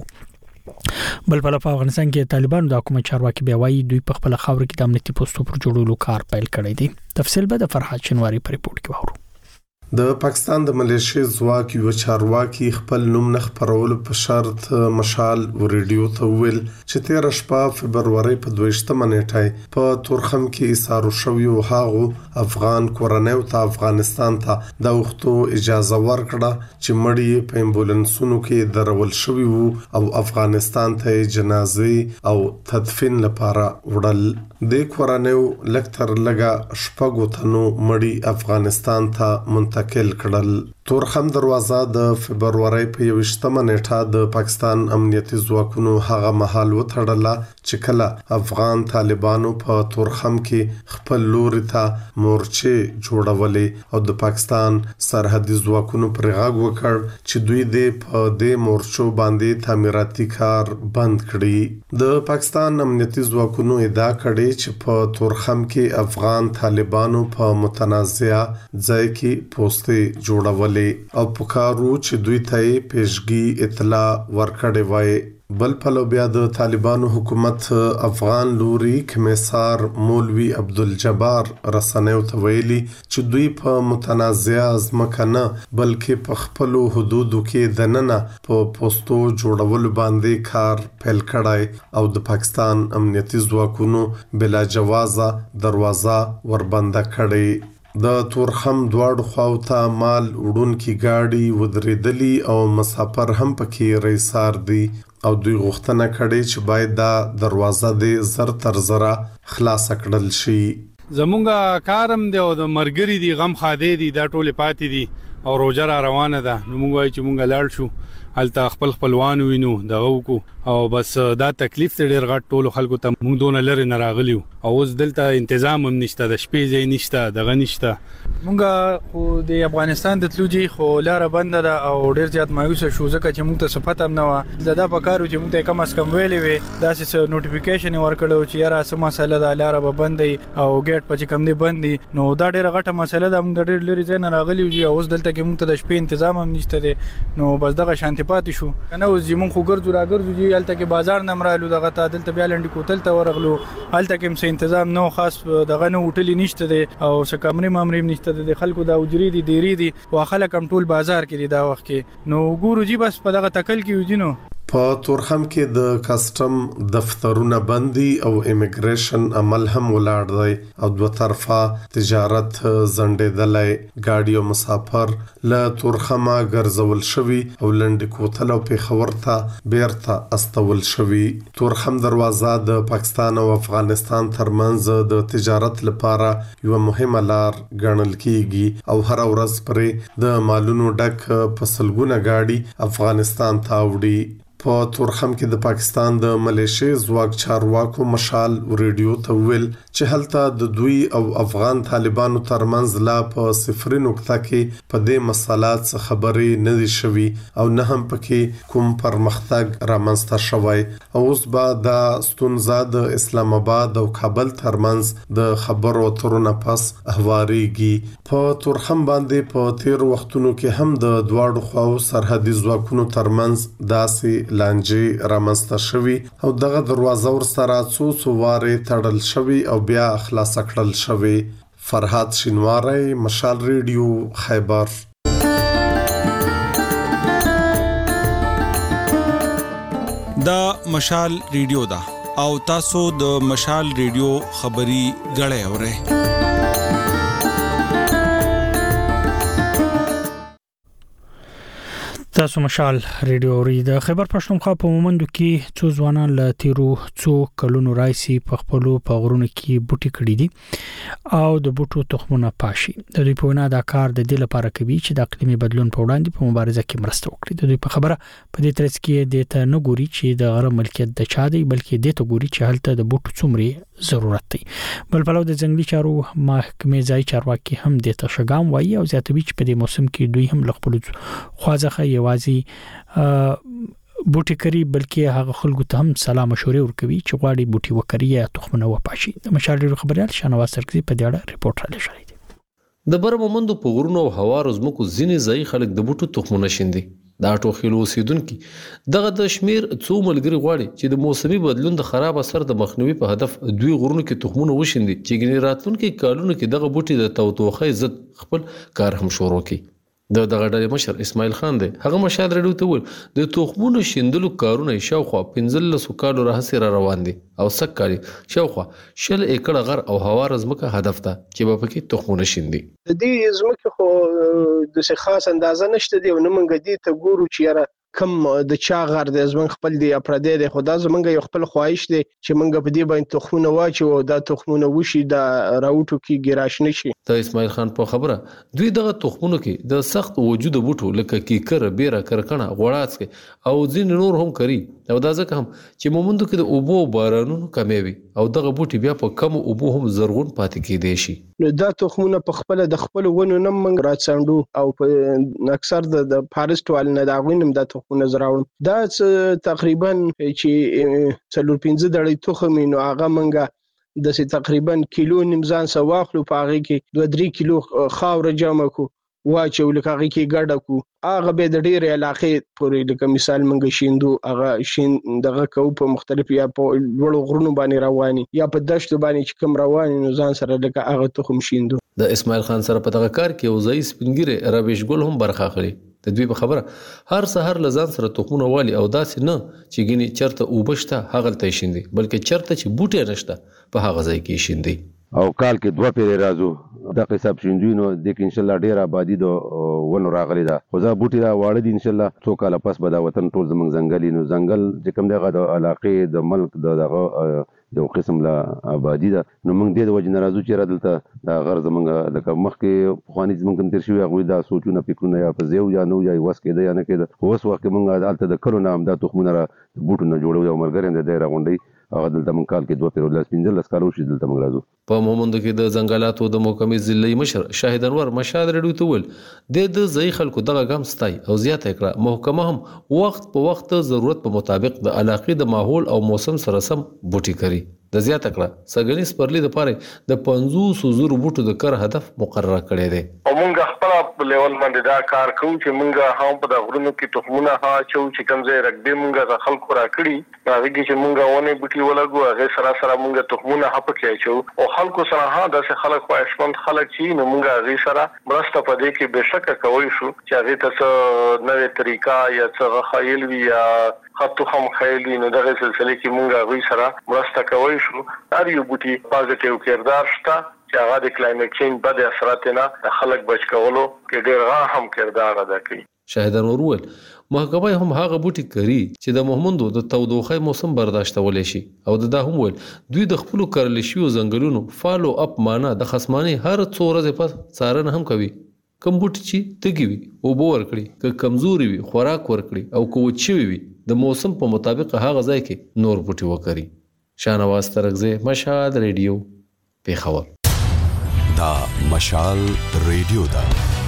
وو. بل په افغانستان کې طالبانو د حکومت چارواکي بیا وایي دوی په خپل خاور کې د امنیتي پوسټو پر جوړولو کار پیل کړی دی. تفصیل به د فرحات شنواری په ریپورت کې وورو. د پاکستان د ملیشي ځواک یو چارواکي خپل نوم نه خبرولو په شرط مشال ریډیو ته ویل چې 13 شپه فبرवरी په 22 نیټه په تورخم کې ایثار شوی او هغه افغان کورنۍ ته افغانستان ته د وختو اجازه ورکړه چې مړی په امبولانسونو کې درول شوی وو او افغانستان ته جنازې او تدفین لپاره وړل. د کورنۍ لکتر لګه شپږو تنو مړی افغانستان ته منتقل کړل. تورخم دروازه د فبرवरी په 21 نیټه د پاکستان امنیتي ځواکونو هغه مهال وتړله چې کله افغان طالبانو په تورخم کې خپل لوري ته مورچې جوړولې او د پاکستان سرحدي ځواکونو پر غاګ وکړ چې دوی په دې مورچو باندې تعمیراتي کار بند کړي. د پاکستان امنیتي ځواکونو ادعا کړې چې په تورخم کې افغان طالبانو په متنازعه ځای کې پوسټې جوړولې او پکارو چې دوی ته پیشګي اطلاع ورکړې وای. بل په بیا د طالبانو حکومت افغان لوري کمیسار مولوی عبدالجبار رسنیو ته ویلي چې دوی په متنازعه ځمکه نه بلکې په خپل حدودو کې د ننه په پوسټو جوړولو باندې کار پیل کړای او د پاکستان امنیتي ځواکونو بلا جوازه دروازه وربنده کړي. د تورخم دواړو خواو ته مال وړونکي گاډي ودرېدلي او مسافر هم پکې رئیسار دي او دوی غوښتنه کړې چې باید دا دروازه د زر تر زره خلاص کړل شي. زمونږه کارم دی او د مرګري دی غم خاده دی دا ټوله پاتې دي او روزه را روانه ده. نو موږ وایو چې موږ لاړ شو هلته خپلوان وینو دغه وکړو او بس دا تکلیف ته ډیر غټ ټولو خلکو ته موږ دونه لري نه راغلیو او اوس دلته تنظیم هم نشته، د شپې ځای نشته، دغه نشته. موږ خو د افغانستان د تلوجي خو لار بند ده او ډیر زیات مایوس شو ځکه چې موږ ته صفات هم نه و دا په کارو چې موږ ته کم از کم ویلې وي داسې نوټیفیکیشن ورکړو چې یاره سم مسله ده لار به بندې او ګیټ په کم دی بندې. نو دا ډیره غټه مسله ده، موږ ډیر لري ځای نه راغلیو او اوس دلته کې موږ ته د شپې تنظیم هم نشته دي. نو بس دغه شانتي پاتې شو کنه اوس زمون خو ګرځو راګرځو چې هلته کې بازار نمرالو دغه ته دلته بیا لنډی کوتل ته ورغلو هلته کې هم تنظیم نو خاص دغه نو هوټل نشته دي او څه کمرې مامرې نشته دي، خلکو دا اجري دي ډيري دي او خلک هم ټول بازار کې دي دا وخت کې. نو ګورو جی بس په دغه تکل کې وځینو. په تورخم کې د کسٹم دفترونه بندي او امیګریشن عمل هم ولاړ دی او دوه طرفه تجارت زندېدلای. ګاډي او مسافر له تورخمه ګرځول شوي او لنډ کوتل او پیښور ته بیرته استول شوي. تورخم دروازه د پاکستان او افغانستان ترمنځ د تجارت لپاره یو مهمه لار ګڼل کیږي او هر ورځ پرې د مالونو ډک په سلګونه ګاډي افغانستان ته وړي. په تورخم کې د پاکستان د ملیشي ځواک چارواکو مشال ریډیو ته ویل چې هلته د دوی او افغان طالبانو ترمنځ لا په صفر نقطه کې په دې مسالات څخه خبرې نه دي شوي او نه هم پکې کوم پرمختګ رامنځته شوی. اوس به دا ستونزه د اسلام آباد او کابل ترمنځ د خبرو اترو نه پس هواريږي. په تورخم باندې په تیر وختونو کې هم د دواړو خواو سرحدي ځواکونو ترمنځ داسې لانجې رامنځته شوي او دغه دروازه ورسره څو واره تړل شوي او بیا خلاص کړل شوي. فرهاد شینواری، مشال ریډیو، خیبر. دا مشال ریډیو دا او تاسو د مشال ریډیو خبري غړې اورئ. تاسو مشال ریډیو اورئ. د خیبر پښتونخوا په مومندو کې څو ځوانان له تیرو څو کلونو راځي په خپل غرونو کې بوټي کړی دي او د بوټو تخمونه پاشي. د دوی په وینا دا کار د دې لپاره کوي چې د اقلیمي بدلون په وړاندې په مبارزه کې مرسته وکړي. د دوی په خبره په دې ترڅ کې د ته نه ګوري چې د غره ملکیت د چا دی، بلکې د ته ګوري چې هلته د بوټو څومره ضرورت دی. بل پلو د ځنګلي چارو محکمې ځای چارواکي هم د ته شګام وایي او زیاتوي چې په دې موسم کې دوی هم خپل خوازخه یوازي بوټي کری بلکې هغه خلکو ته هم سلام مشورې ورکوي چې غواړي بوټي وکړي یا تخمونه وپاشي. د مشال خبريال شنواز سرکزي په دې اړه ریپورت را لېږلی دی. د برمومندو په غرونو او هوارو زمکو ځینې ځای خلک د بوټو تخمونه شیندي. دا ټوخیلو اوسیدونکو دغه د شمیر څو ملګری غواړي چې د موسمي بدلون د خراب اثر د مخنیوي په هدف دوی غرونو کې تخمونه وشیندي چې ګنې راتلونکي کالونو کې دغه بوټي د توتوخۍ ضد خپل کار هم شروع کړي. دغه ډلې مشر اسماعیل خان دی. هغه مشال ریډیو ته ویل د تخمونو شیندلو کارونه شاوخوا 15 کالو راهیسې را روان دي او سږ کال شاوخوا 10 ایکړه غر او هوار ځمکه هدف ده چې په پکې تخمونه شیندي. د دې ځمکې خو د خاص اندازه نشته دی او نه منګ دي ته ګورو چې یاره کم د چا غر د زمنګ خپل دی اپردی دی. خدا زمنګ یو خپل خواهش دی چې منګ په دې باندې تخمونه واچو او دا تخمونه وشي د راوټو کې ګراش نشي. ته اسماعیل خان په خبره دوی دغه تخمونو کې د سخت وجود بوټو لکه کیکر، بیره، کرکنه، غوړاڅ او ځین نور هم کوي او دا ځکه هم چې مومندو کې د اوبو بارانونو کمی وي او دغه بوټي بیا په کم اوبو هم زرغون پاتې کېدي شي. نو دا تخمونه په خپل د خپل ونو نم منګ راڅاندو او په اکثر د فارست وال نه دا غوینم د تخمونه زراوم. دا تقریبا چې 4-5 دړې تخم نو هغه منګه د تقریبا کیلو نیمزان سواخلو په هغه کې 2-3 کیلو خاور جمع کو واچو لکه هغه کې ګډه کو هغه به د ډېر علاقې پورې لکه مثال منګ شیندو هغه شین دغه کو په مختلف یا په وړو غرونو باندې رواني یا په دشت باندې چې کوم رواني نو ځان سره لکه هغه تخم شیندو. د اسماعیل خان سره په دغه کار کې یو ځای سپینګری رویش ګل هم برخه اخلي. د دوی په خبره هر سحر لزان سره تخمونه والی او داسې نه چې ګینی چرته اوبشته هغه ته شیندي بلکې چرته چې بوټي نشته په هغه ځای کې شیندي. او کال کې 2 پیری راځو د حساب شیندوینو د ان شاء الله ډیر آبادی د ونو راغلی دا خو دا بوټي دا واړه دي ان شاء الله څو کال پس به دا وطن ټول زمنګ ځنګلي نو ځنګل چې کوم دغه د علاقې د ملک دغه یو قسم لا آبادی ده نو موږ د وجه ناراضو چې راځلته دا غر زمنګ د مخکې خواني زمنګ تر شوی هغه دا سوچونه فکرونه یا په زیو یا نو یا وس کېده یا نه کېده اوس وخت موږ دالته د کلو نام د توخمونه بوټو نه جوړو یو مرګرین د دایره غونډي هغه دلته موږ کال کې 2 پیرو 15 کالو شي دلته موږ راځو. په مومندو کې د ځنګلاتو د محکمې ضلعي مشر شاهد انور مشال ریډیو ته ویل د ځای خلکو دغه ګام ستای او زیاته کړه محکمه هم وخت په وخت ضرورت په مطابق د علاقې د ماحول او موسم سره سم بوټي کوي. د زیاته کړه سګنی سپرلی د پاره د 500 بوټو د کر هدف مقرره کړی دی او موږ خپل په لیول باندې دا کار کوو چې مونږ هم په د غرونو کې تخمونه چو چې کوم ځای رقبې مونږ د خلکو راکړي هغه کې چې مونږ ونه بوټي ولګو هغه سره مونږ تخمونه هپ کې چو او خلکو سره د خلک خو اسمن خلک چې نو مونږ هغه سره مرسته پدې کې بشک کوي شو چې هغه ته نوې طریقه یا څه خیال وی یا خطو هم خیالي نو دغه سلسله کې مونږ هغه سره مرسته کوي شو هر یو بوټي پازیټیو کردار شته چې هغه د کلایمټ چینج بد اثرات نه خلک بچ کولو کې ډېر هم کردار ادا کوي. شاهدان ورول محکمه هم هغه بوټي کری چې د محمدو د تودوخه موسم برداشتول شي او دا هم ول دوی د خپل کارل شیو زنګلونو فالو اپ معنا د خصمانه هر څو ورځې په څارنه هم کوي. کم بوټي چې تګي وي او بور کړی ک کمزوري وي خوراک ورکړي او کوچي وي د موسم په مطابق هغه ځای کې نور بوټي وکړي. شانواز ترغزه مشال ریډیو پیښور. دا مشال ریډیو دا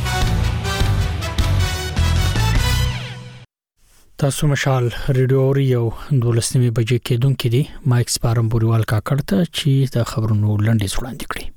تاسو مشال ریډیو اوریو 12 بجې کېدونکې دي. مایک سپارم بوريوال کاکړ ته چې د خبرونو لنډیز وړاندې کړي.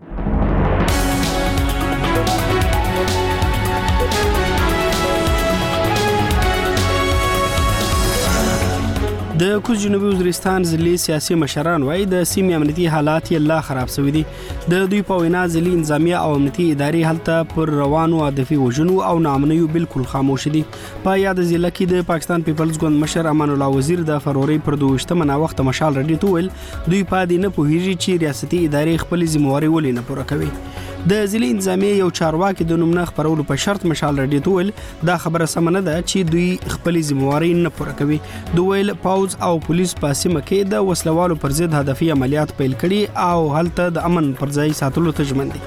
د کوز جنوبي وزیرستان ځلي سیاسي مشران وايي د سیمې امنیتي حالات یې لا خراب شوي دي. د دوی په وینا ځلي انتظامیه او امنیتي ادارې هلته پر روانو هدفي وژنو او ناامنیو بالکل خاموش دي. په یاد ځله کې د پاکستان پیپلز ګوند مشر امان الله وزیر د فروری پر 22 وخت مشال رډي تول دوی په دې نه پوهیږي چې ریاستي ادارې خپل ذمہواری ولې نه پوره کوي. د ځلي انتظامیه یو چارواکي د نوم نه خبرولو په شرط مشال رډي تول دا خبره سمنه ده چې دوی خپل ذمہواری نه پوره کوي. دوی پاوز او پولیس په سیمه کې د وسلوالو پر ضد هدفي عملیات پیل کړي او هلته د امن پر ځای ساتلو ته ژمن دي.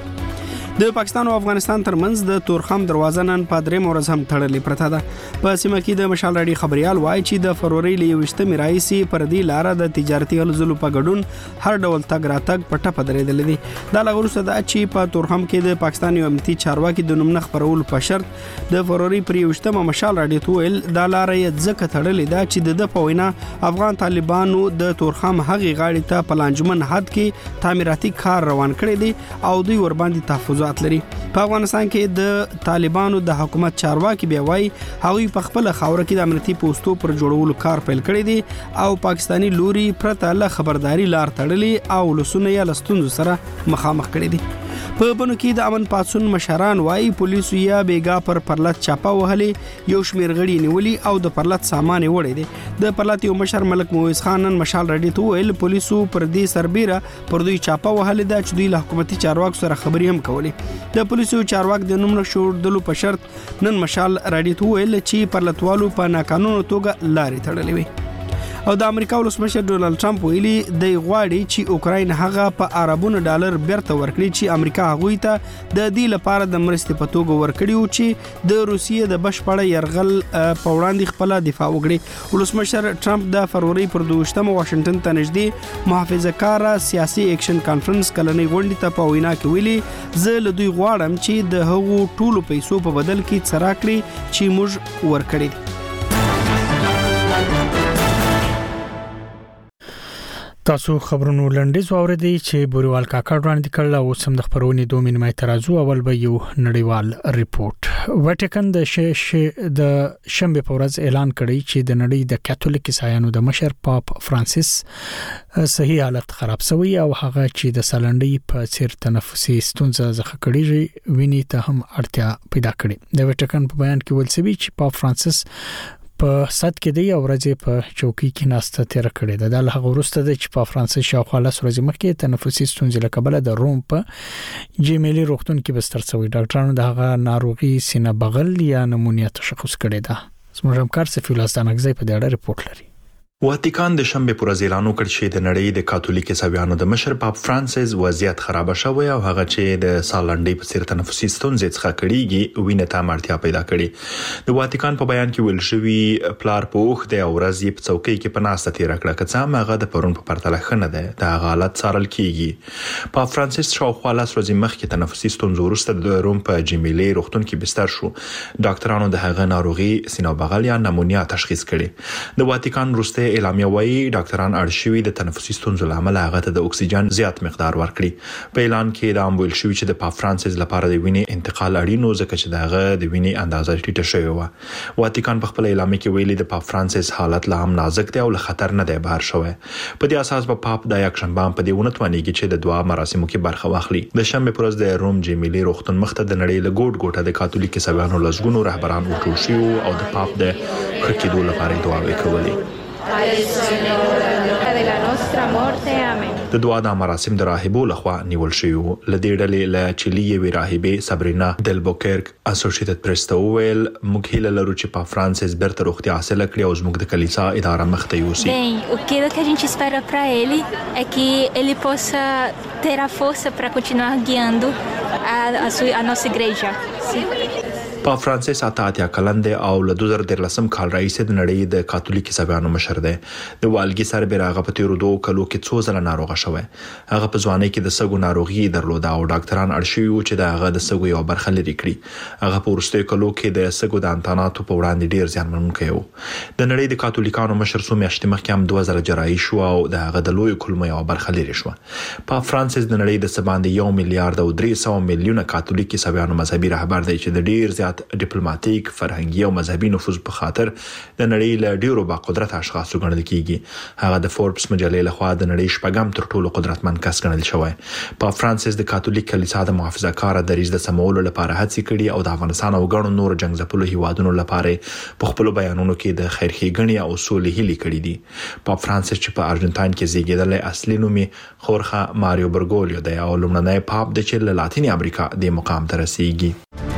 د پاکستان او افغانستان ترمنځ د تورخم دروازه نن په درې مورز هم تړلې پرته ده. په سیمه کې د مشال رډي خبريال وایي چې د فروری ل 21 رئیسي پر دې لار د تجارتي هلزلو په ګډون هر ډول تګ راتګ په ټپه درېدل دي. دا لغورسته ده چې په تورخم کې د پاکستان یو امنیتي چارواکي د نوم نه خبرول په شرط د فروری پر 21 مشال رډي تویل دا لار یې ځکه تړلې ده چې د پوینا افغان طالبانو د تورخم هغې غاړې ته پلانجمن حد کې تعمیراتي کار روان کړی دي او دوی ور باندې تحفظات لري. په افغانستان کې د طالبانو د حکومت چارواکي بیا وایي هغوی په خپل خاور کې د امنیتي پوسټو پر جوړولو کار پیل کړی دی او پاکستانی لوري پرته له خبرداري لار تړلې او لسونه یې لستونزو سره مخامخ کړي دي. په بنو کې د امن پاتون مشران وایي پولیسو یا بیګا پرلط چاپه وهلې یو شمیر غړي نیولي او د پرلط سامان وړي دي. د پرلط یو مشر ملک مویز خان نن مشال رډي ته ویل پولیسو پر دې سربېره پر دوی چاپه وهلې ده چې دوی له حکومتي چارواکو سره خبري هم کولې. د پولیسو چارواک د نوم نشوردلو په شرط نن مشال رډي ته ویل چې پرلطوالو په ناقانونه توګه لارې تړلې وي. او د امریکا ولسمشر ډونالد ټرمپ ویلي د غواړي چې اوکراین هغه په اربونو ډالر بیرته ورکړي چې امریکا هغوی ته د دې لپاره د مرستې په توګه ورکړي او چې د روسیې د بشپړ يرغل په وړاندې خپل دفاع وکړي. ولسمشر ټرمپ د فروری پر 22 واشنگټن ته نږدې محافظه کار سیاسي اکشن کانفرنس کلنۍ غونډې ته په وینا کې ویلي زه له دوی غواړم چې د هغو ټولو پیسو په بدل کې څه راکړي چې موږ ورکړي. تاسو خبرونو لنډیز واوریدئ چې بوريوال کاکړ وړاندې کړل او سم د خبرونې 2 نیمه ترازو اول به یو نړیوال ریپورت. واتیکن د شنبه په ورځ اعلان کړی چې د نړۍ د کاتولیک عیسایانو د مشر پاپ فرانسیس صحیح حالت خراب شوی او هغه چې د سالنډي په څیر تنفسي ستونزه ځخه کړي ویني ته هم اړتیا پیدا کړي. د واتیکن په بیان کې ویل شوی چې پاپ فرانسیس په صد کې دی او ورځې په چوکۍ کې ناسته تیر کړې ده. د هغه وروسته د چې په فرانسې شاوخوا لاس ورځې مخکې تنفسي ستونزې له کبله د روم په جیميلي روغتون کې بستر شوی. ډاکټرانو د هغه ناروغي سینه بغل یا نمونیا تشخیص کړی ده. زموږ همکار سفیر لاستانګزی په دې اړه ریپورت لري. واتیکان د شنبه پر ورځ اعلان وکړ چې د نړۍ د کاتولیک عیسایانو د مشر پاپ فرانسیس وضعیت خراب شوی او هغه چې د سالنډي په څیر تنفسي ستونزې څخه کړيږي وینه ته اړتیا پیدا کړي. د واتیکان په بیان کې ویل شوی پلار پوخ د ورځې په څوکۍ کې پناسته تیر کړه کڅه هغه د پرون په پرتله خنه ده د حالت څارل کیږي. پاپ فرانسیس شاوخوا لاس ورځې مخکې تنفسي ستونزې وروسته د روم په جیميلي روغتون کې بستر شو. ډاکټرانو د هغه ناروغي سینه بغل یا نمونیا تشخیص کړي. د واتیکان وروسته دغه اعلامیه وايي ډاکټران اړشوي د تنفسي ستونزو لامل هغه ته د اکسیجن زیات مقدار ورکړي. په اعلان کې دا هم ویل شوی چې د پاپ فرانسیس لپاره د وینې انتقال اړین و ځکه چې دغه د وینې اندازه ټیټه شوې و. واتیکان په خپل اعلامیه کې ویلي د پاپ فرانسیس حالت لا هم نازک دی او له خطر نه دی بهر شوی. په دې اساس په پاپ د یک شنبه په دې ونتوانېږي چې د دعا مراسمو کې برخه واخلي. د شنبه پر ورځ د روم جمیلي روغتون مخ ته د نړۍ له ګوټ ګوټه د کاتولیک عیسویانو لزګونو رهبران وټول شو او د پاپ د ښه کېدو لپاره دعاوې کولې. د دعا د مراسم د راهبو لخوا نیول شوی و. لدې ډلې له چيلي وی راهبه سابرینا دل بوکرک اسوسییټډ پریس ته ویل موږ هیله لرو چې پاپ فرانسیس برته روغتیا حاصله کړي او زموږ د کلیسا اداره مخته یوسي. Aquilo que a gente espera para ele é que ele possa ter a força para continuar guiando a nossa igreja. پاپ فرانسیس اتاتیا کلن دی او له 2013 کال راهیسې د نړۍ د کاتولیک عیسویانو مشر دی. د والګي سربېره هغه په تیرو 2 کلو کې څو ځله ناروغه شوی. هغه په ځوانۍ کې د سږو ناروغي درلوده او ډاکټران اړشوي و چې د هغه د سږو یو برخه لري کړي. هغه په وروستیو کلو کې د سږو د انتاناتو په وړاندې ډیر زیانمنونکی و. د نړۍ د کاتولیکانو مشر څو میاشتې مخکې هم 2000 جراحي شو او د هغه د لوی کولمو یو برخه لري شو. پاپ فرانسیس د نړۍ د سباندې 1 میلیارډ او 300 میلیونه کاتولیک عیسویانو مذهبي رهبر دی چې د ډیر زیات ډیپلوماټیک فرهنګي او مذهبي نفوذ په خاطر د نړۍ له ډیرو با قدرت اشخاص ګڼل کیږي. هغه د فوربس مجلې لخوا د نړۍ شپږم تر ټولو قدرتمن کس ګڼل شوی. پاپ فرانسیس د کاتولیک کلیسا د محافظه‌کار دریځ د سمولو لپاره هڅې کړې او د افغانستان او ګڼو نور جنگ ځپلو هیوادونو لپاره په خپل بیانونو کې د خیرخېګنې او سولې هیلې کړې دي. پاپ فرانسیس چې په ارجنټاین کې زیږیدل اصلي نوم یې خورخه ماریو برګولیو دی او لومړنی پاپ د چې له لاتینی امریکا د مقام ته رسیدي.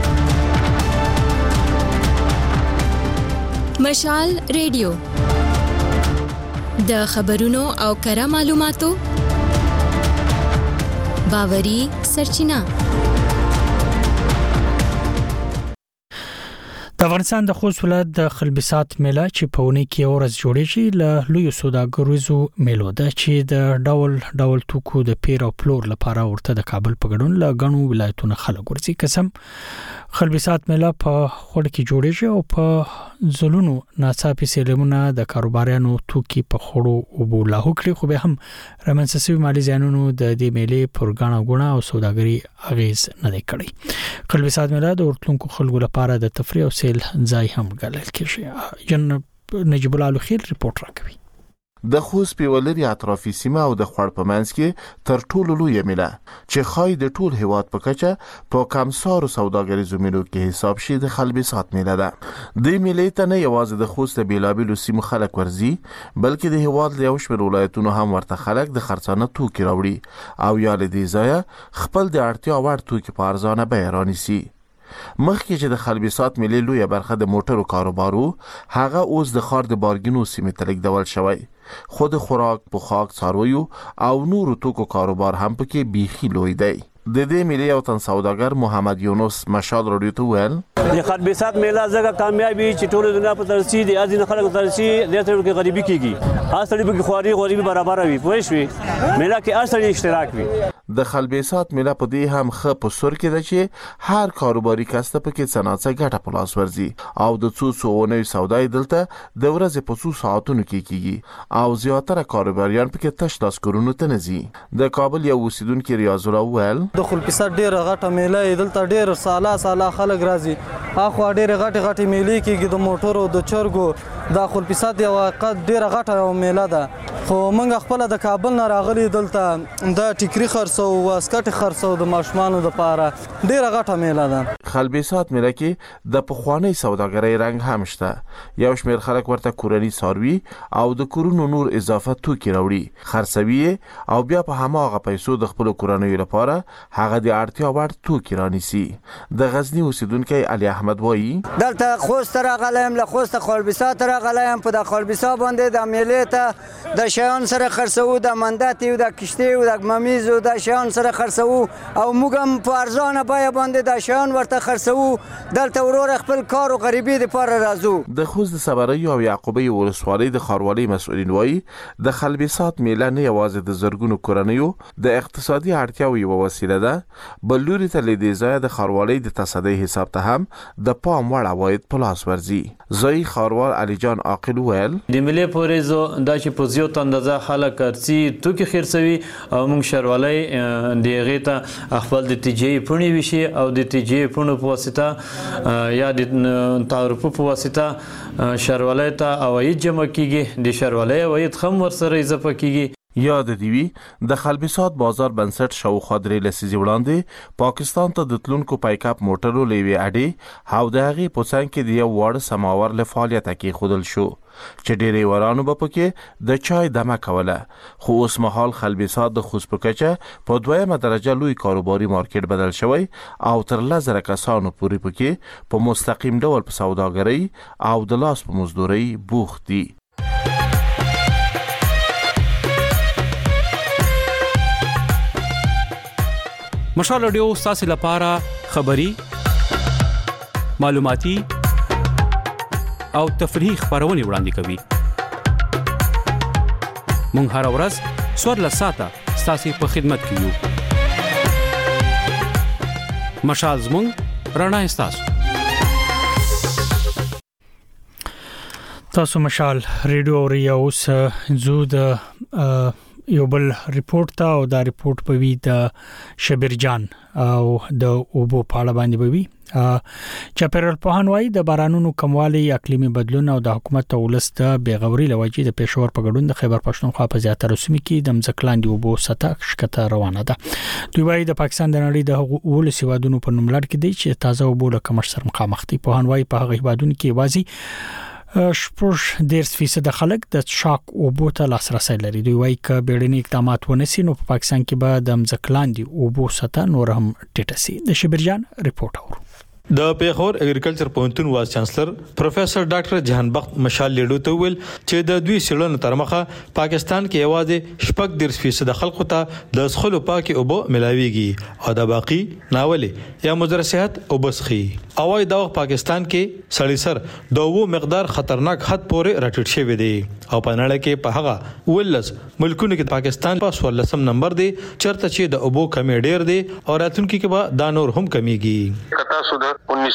مشال ریډیو د خبرونو او کره معلوماتو باوري سرچینه. د افغانستان د خوست ولایت د خلبسات میله چې په ونې کې ورځ جوړیږي له لوی سوداګریزو میلو ده چې د ډول توکو د پیر او پلور لپاره ورته د کابل په ګډون له غنو ولایتونو خلک ورسي. قسم خلبسات میله په خړ کې جوړیږي او په زلونو ناڅاپي سیلمونه د کاروبارانو توکي په خړو او بوله هکړي خو به هم رمنسسوي مالی زیانونو د دې میلې پر غاڼه غونه او سوداګري اغیز نه دی کړی. خلبسات میله د ورتلونکو خلکو لپاره د تفریح او ځای هم ګڼل کېږي. جناب نجیب الله خیل ریپورت راکوي. د خوست پیولري اطرافي سیمه او د خوړ په منځ کې تر ټولو لوی میله چې خای د ټول هیواد په کچه په کمسارو سوداګریزو میلو کې حساب شي د خلبسات میله ده. د میلې ته نه یوازې د خوست بیلابیلو سیمو خلک ورزي بلکې د هیواد له یو شمېر ولایتونو هم ورته خلک د خرڅانه توکي راوړي او یا له دې ځایه خپل د اړتیا وړ توکي په ارزانه بیه رانیسي. مخکې چې د خلبسات ملي لویه برخه د موټرو کاروبارو هغه اوس د خار د بارګینو سیمې ته لیږدول شوی. خود خوراک، پوښاک، څارویو او نورو توکو کاروبار هم پکې بیخي لوی دی. د دې ملي او تن سوداګر محمد یونس مشال رادیو ته ویل د خلبسات میله زګه کامیابی چې ټول دنیا په ترسي دي ازین خلک ترسي د تر کې غریبي کیږي اصلي به خواري غریبي برابر وي پوه شئ میله کې اصلي اشتراک وي. د خلبسات میله په دې هم خ په سر کې ده چې هر کاروباري کس ته پکې صنعت ګټه په لاس ورځي او د څو سودای دلته د ورځې په څو ساعتونو کې کیږي او زیاتره کاروباریان پکې تش لاس کورونو ته نزي. د کابل یو اوسیدونکو ریاض الله ویل د خلبسات ډیره غټه میله دلته ډیر سالا خلک راځي اخو ډیره غټه میله کېږي د موټرو د چرګو د خلبسات یو ډیره غټه میله ده خو موږ خپل د کابل نه راغلي دلته د ټیکری خرڅو واسکټ خرڅو د ماشومانو لپاره ډیره غټه میله ده. خلبسات میله کې د پخوانی سوداګرۍ رنګ هم شته. یو شمېر خلک ورته کورنی څاروي او د کورونو نور اضافه توکي راوړي خرڅوي او بیا په هماغه پیسو د خپل کورنۍ لپاره هغه د اړتیا وړ توکي رانیسي. د غزنی اوسیدونکو علي احمد وایي دلته خوست راغلم له خوست خلبسات راغلم په د خلبسات باندې د میلې ته د شیان سره خرڅو د منداتي او د کشتي او د ممیز او د شیان سره خرڅو او موږ هم په ارزانه بیه باندې د شیان ورته خرڅو دلته ورور خپل کار او غریبي د پاره راځو. د خوست د صبري او یعقوبی ولسوالۍ د ښاروالۍ مسؤلین وایي د خلبسات میله نه یوازې د زرګونو کورنیو د اقتصادي اړتیاو یو وسیله ده، بل لوري ته له دې ځایه د ښاروالۍ د تصدۍ حساب ته هم د پام وړ عواید په لاس ورځي. ځایي ښاروال علي جان عاقل ویل د ملي پوریزو دا چې په زیات اندازه خلک ارسي توکي خرڅوي او موږ ښاروالۍ د هغې ته خپل د تجاري پوڼې وشي او د تجاري پوڼو په واسطه یا د تعرفو په واسطه ښاروالۍ ته عواید جمع کیږي، د ښاروالۍ عواید هم ورسره اضافه کیږي. یاد دیوی د خلبسات بازار بنسټ شاوخوا 3 لسیزې وړاندې پاکستان ته د تلونکو پایک اپ موټرو لوي اډې او د هغې په څنګ کې د یو وړ سماور له فعالیت کې خودل شو چې ډېری ورانو به پکې د چای دمه کوله، خو اوس مهال خلبسات د خوست په کچه په 2مه درجه لوی کاروباري مارکیټ بدل شوی او تر 10,000 کسانو پورې پکې په مستقیم ډول په سوداګرۍ او د لاس په مزدورۍ بوخت دي. مشال رادیو ستاسو لپاره خبری، معلوماتي او تفریحي خبرونه وړاندې کوي. مونږ هر ورځ 14 ساعته ستاسو په خدمت کې یو. مشال زموږ رڼا ستاسو. تاسو مشال ریډیو اوري اوس زود یو بل ریپورت ته او دا ریپورت په وی د شبیر جان او د اوبو پاړه باندې بوي. چاپیرل پوهان وايي د بارانونو کموالی، اقلیمي بدلون او د حکومت ولست بیغوري لوجې د پېښور په ګډون د خیبر پښتونخوا په زیاتره سیمو کې د مځکلاندې اوبو سطح شکته روانه ده. دوی وايي د پاکستان د نړۍ د اول سیوادونو په نوم لړ کې دي چې تازه اوبو له کمښت سره مخامخ دي. پوهان وايي په هغه هیوادونو کې وازي 40% خلک د شاک اوبو ته لاسرسي لري. دوی وايي ک بیړني اقدامات ونسي نو په پاکستان کې به د مځکلاندې اوبو سطح نور هم ټیټه شي. د شبیر جان ریپورت اورو. د پیښور اګریکلچر پوهنتون وایس چانسلر پروفیسور ډاکټر جهان بخت مشال لیډو ته ویل چې د دوی سیړنو تر مخه پاکستان کې یوازې 40% خلکو ته د څښلو پاکي اوبه ملاويږي او د باقي ناولې یا مضر صحت او بسخي. اوای دا پاکستان کې سړی سر د اوبو مقدار خطرناک حد پورې راټیټ شوی دی او په نړۍ کې په هغه ولس ملکونو کې پاکستان په 14 نمبر دی چرته چې د اوبو کمی ډیر دی او راتلونکي کې به دا نور هم کمیږي. کتا سود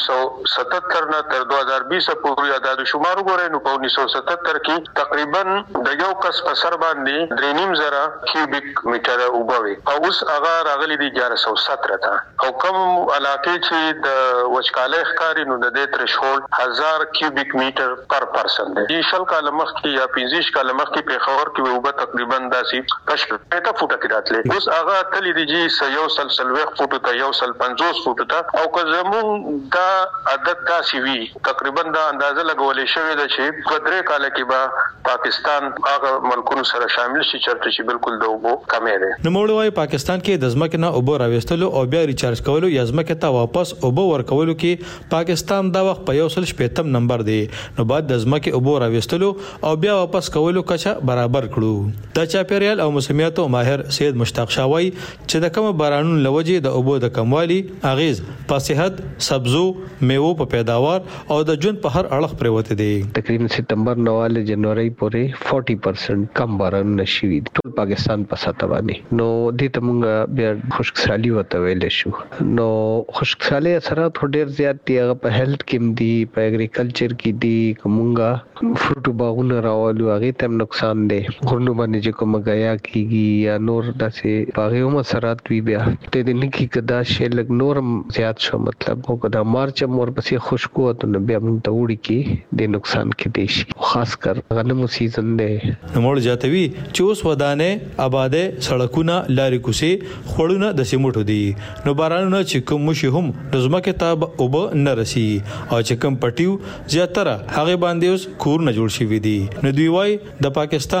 1977 نه تر 2020 پورې عدد شمار وګورئ نو په 1977 کې تقریبا د یو کس په سر باندې 3.5 کیوبیک میټر اوبه وي او اوس هغه راغلي دي 1117 ته او کوم علاقې چې د وچکالۍ ښکاری نو د دې ترشولډ 1000 کیوبیک میټر پر پرسن دی. د شل کال مخکې یا 15 کال مخکې په خبر کې اوبه تقریبا داسې 15 فوټه کې راتلې، اوس هغه تللی دی چې یو سلسله فوټه ته یو سل 50 فوټه ته او که زمون دا عدد داسې وی تقریبا دا اندازه لګولې شوې ده چې په 3 کال کې به پاکستان هغه ملکونو سره شامل شي چرته چې بالکل د اوبو کمی ده. نو موږ وايي پاکستان کې د ځمکې نه اوبو راوستلو او بیا ریچارج کولو یا ځمکې ته واپس اوبو ورکولو کې پاکستان دا وخت په 180 نمبر دی. نو بعد د ځمکې اوبو راوستلو او بیا واپس کولو کچه برابر کړو. د چاپیریال او موسمیاتو ماهر سید مشتاق شاوی چې د کوم بارانونو لوجې د اوبو د کموالي اغیز په صحت، سبزو، میوو په پیداوار او د ژوند په هر اړخ پروت دي. تقریبا سپتمبر نواله جنوري پورې 40% کم باران نشوي ټول پاکستان په سطح باندې. نو دې ته موږ بیا خشکسالي وته ویل شو. نو خشکسالي اثرات ډېر زیات دي، هغه په هیلث کې دي، په اګریکلچر کې دي، کومه فروټ باغونه راوالو هغه ته نقصان دي. غرونو باندې چې کومه غیا کیږي یا نور داسې باغي هم اثرات وی بیا ته دې نه کې کدا شی لګ نورم زیات شو مطلب او کدا مارچ مور پسې خشکو ته نو بیا موږ ته وړي کې د نقصان کې دي شي خاص کر غنمو سیزن دی. نموړ جاتوي چې اوس ودانې آباده سړکونه لارې کوسي خړونه د سیمټو دي نو بارانونه چې کوم شي هم رزمکه تاب او به نه رسی او چې کوم پټیو زیاتره هغه باندې اوس کور نه جوړ شي وي دي. نو دوی وايي د پاکستان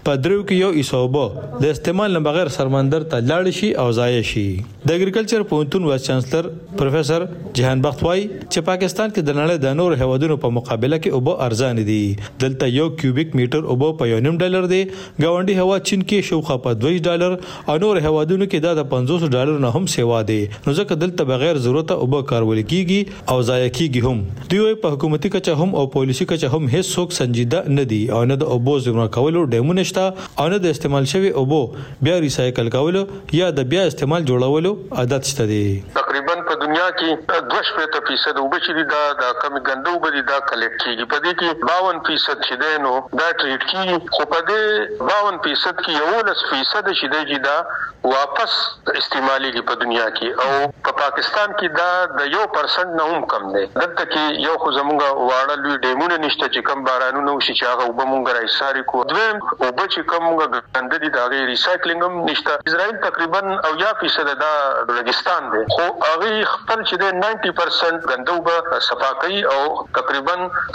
په درو کې یو ایسوبه د استعمال نه بغیر سمندر ته لاړ شي او ضایع شي. د اګریکلچر پوهنتون وایس چانسلر پروفیسور جهان بخت وايي چې پاکستان کې د نړۍ د نور هیوادونو په مقابله کې اوبه ارزان دي. دلته یو کیوبیک میټر اوبه په $1.5 دی. ګاونډي هیواد چین کې شوخه په $2 او نور هیوادونو کې دا د $500 نه هم سیوا دي. نو ځکه دلته بغیر ضرورت اوبه کارول کیږي او ضایع کیږي هم. دوی په حکومتي کچه هم او پالیسي کچه هم هیڅ څوک سنجیده نه دي او نه د اوبو زیرمه کولو ډیمونه شته او نه د استعمال شوی اوبو بیا ریسایکل کولو یا د بیا استعمال جوړولو عادت شته دي. تقریبا په دنیا کې 2% اوبه چې دا د کم ګندو بری دا کلیکټ کیږي. په دې کې 52% چې دی نو دا ټریټ کیږي. خو په دې 52% کې 11% چې دی دا واپس استعمالي په دنیا کې او په پاکستان کې دا د 1% نه هم کم دی. دلته کې یو خو زمونږ واړه لوی ډیمونه نشته چې کم بارانونه وشي چې هغه اوبه مونږ راځاري کو. دویم اوبه چې کم مونږ ګند دي دا غي ریسایکلینګ هم نشته. اسرائیل تقریبا 90% دا رګستان دی خو هغه خپل چې د 90% ګند اوبه صفا کوي او تقریبا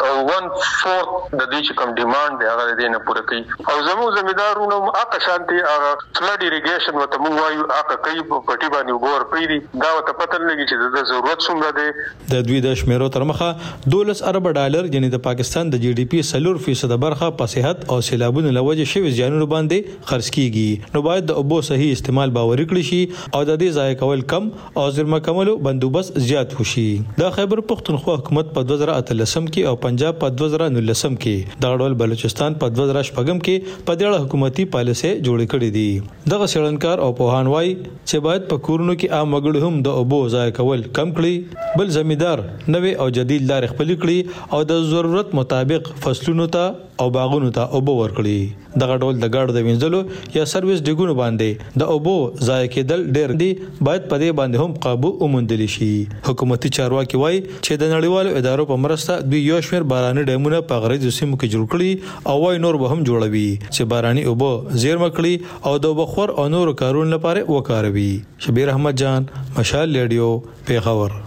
1/4 د دې چې کم ډیماند دی هغه دې نه پوره کوي. او زموږ زمیدارونو هغه شانتي هغه فلډ اریګیشن وته مونږ وایو هغه کوي په پټي باندې وګور پیری دا ته پته لګي چې د ضرورت څومره دی. د دوی د شمیرو تر مخه $12 ارب یعنی د پاکستان د GDP 4% برخه په صحت او سیلابونو لوجه شوی ځانونو باندې خرج کیږي. نو باید د اوبو صحیح استعمال باور کړی شي او د دې ضایع کول کم او زیرمه کولو بندوبست زیات وشي. د خیبر پختونخوا حکومت په 2013 کې او پنجاب په 2019 کې د غړول بلوچستان په 2014 کې په دې اړه حکومتي پالیسي جوړ کړې دي. دغه شړنکار او پوهان وايي چې باید په کورونو کې عام وګړي هم د اوبو ضایع کول کم کړي بل زمیدار نوې او جدید لارې خپل کړي او د ضرورت مطابق فصلونو ته او باغونو ته اوبه ورکړي. دغه ډول د ګاډو د وینځلو یا سرویس ډیګونو باندې د اوبو ضایع کېدل ډېر دي باید په دې باندې هم قابو وموندل شي. حکومتي چارواکي وایي چې د نړیوالو ادارو په مرسته دوی یو شمېر باراني ډیمونه په غرض سیمو کې جوړ کړي او وايي نور به هم جوړوي چې باراني اوبه زیرمه کړي او د بخور او نور کارونو لپاره وکاروي. شبیر احمد جان مشال ریډیو پیښور.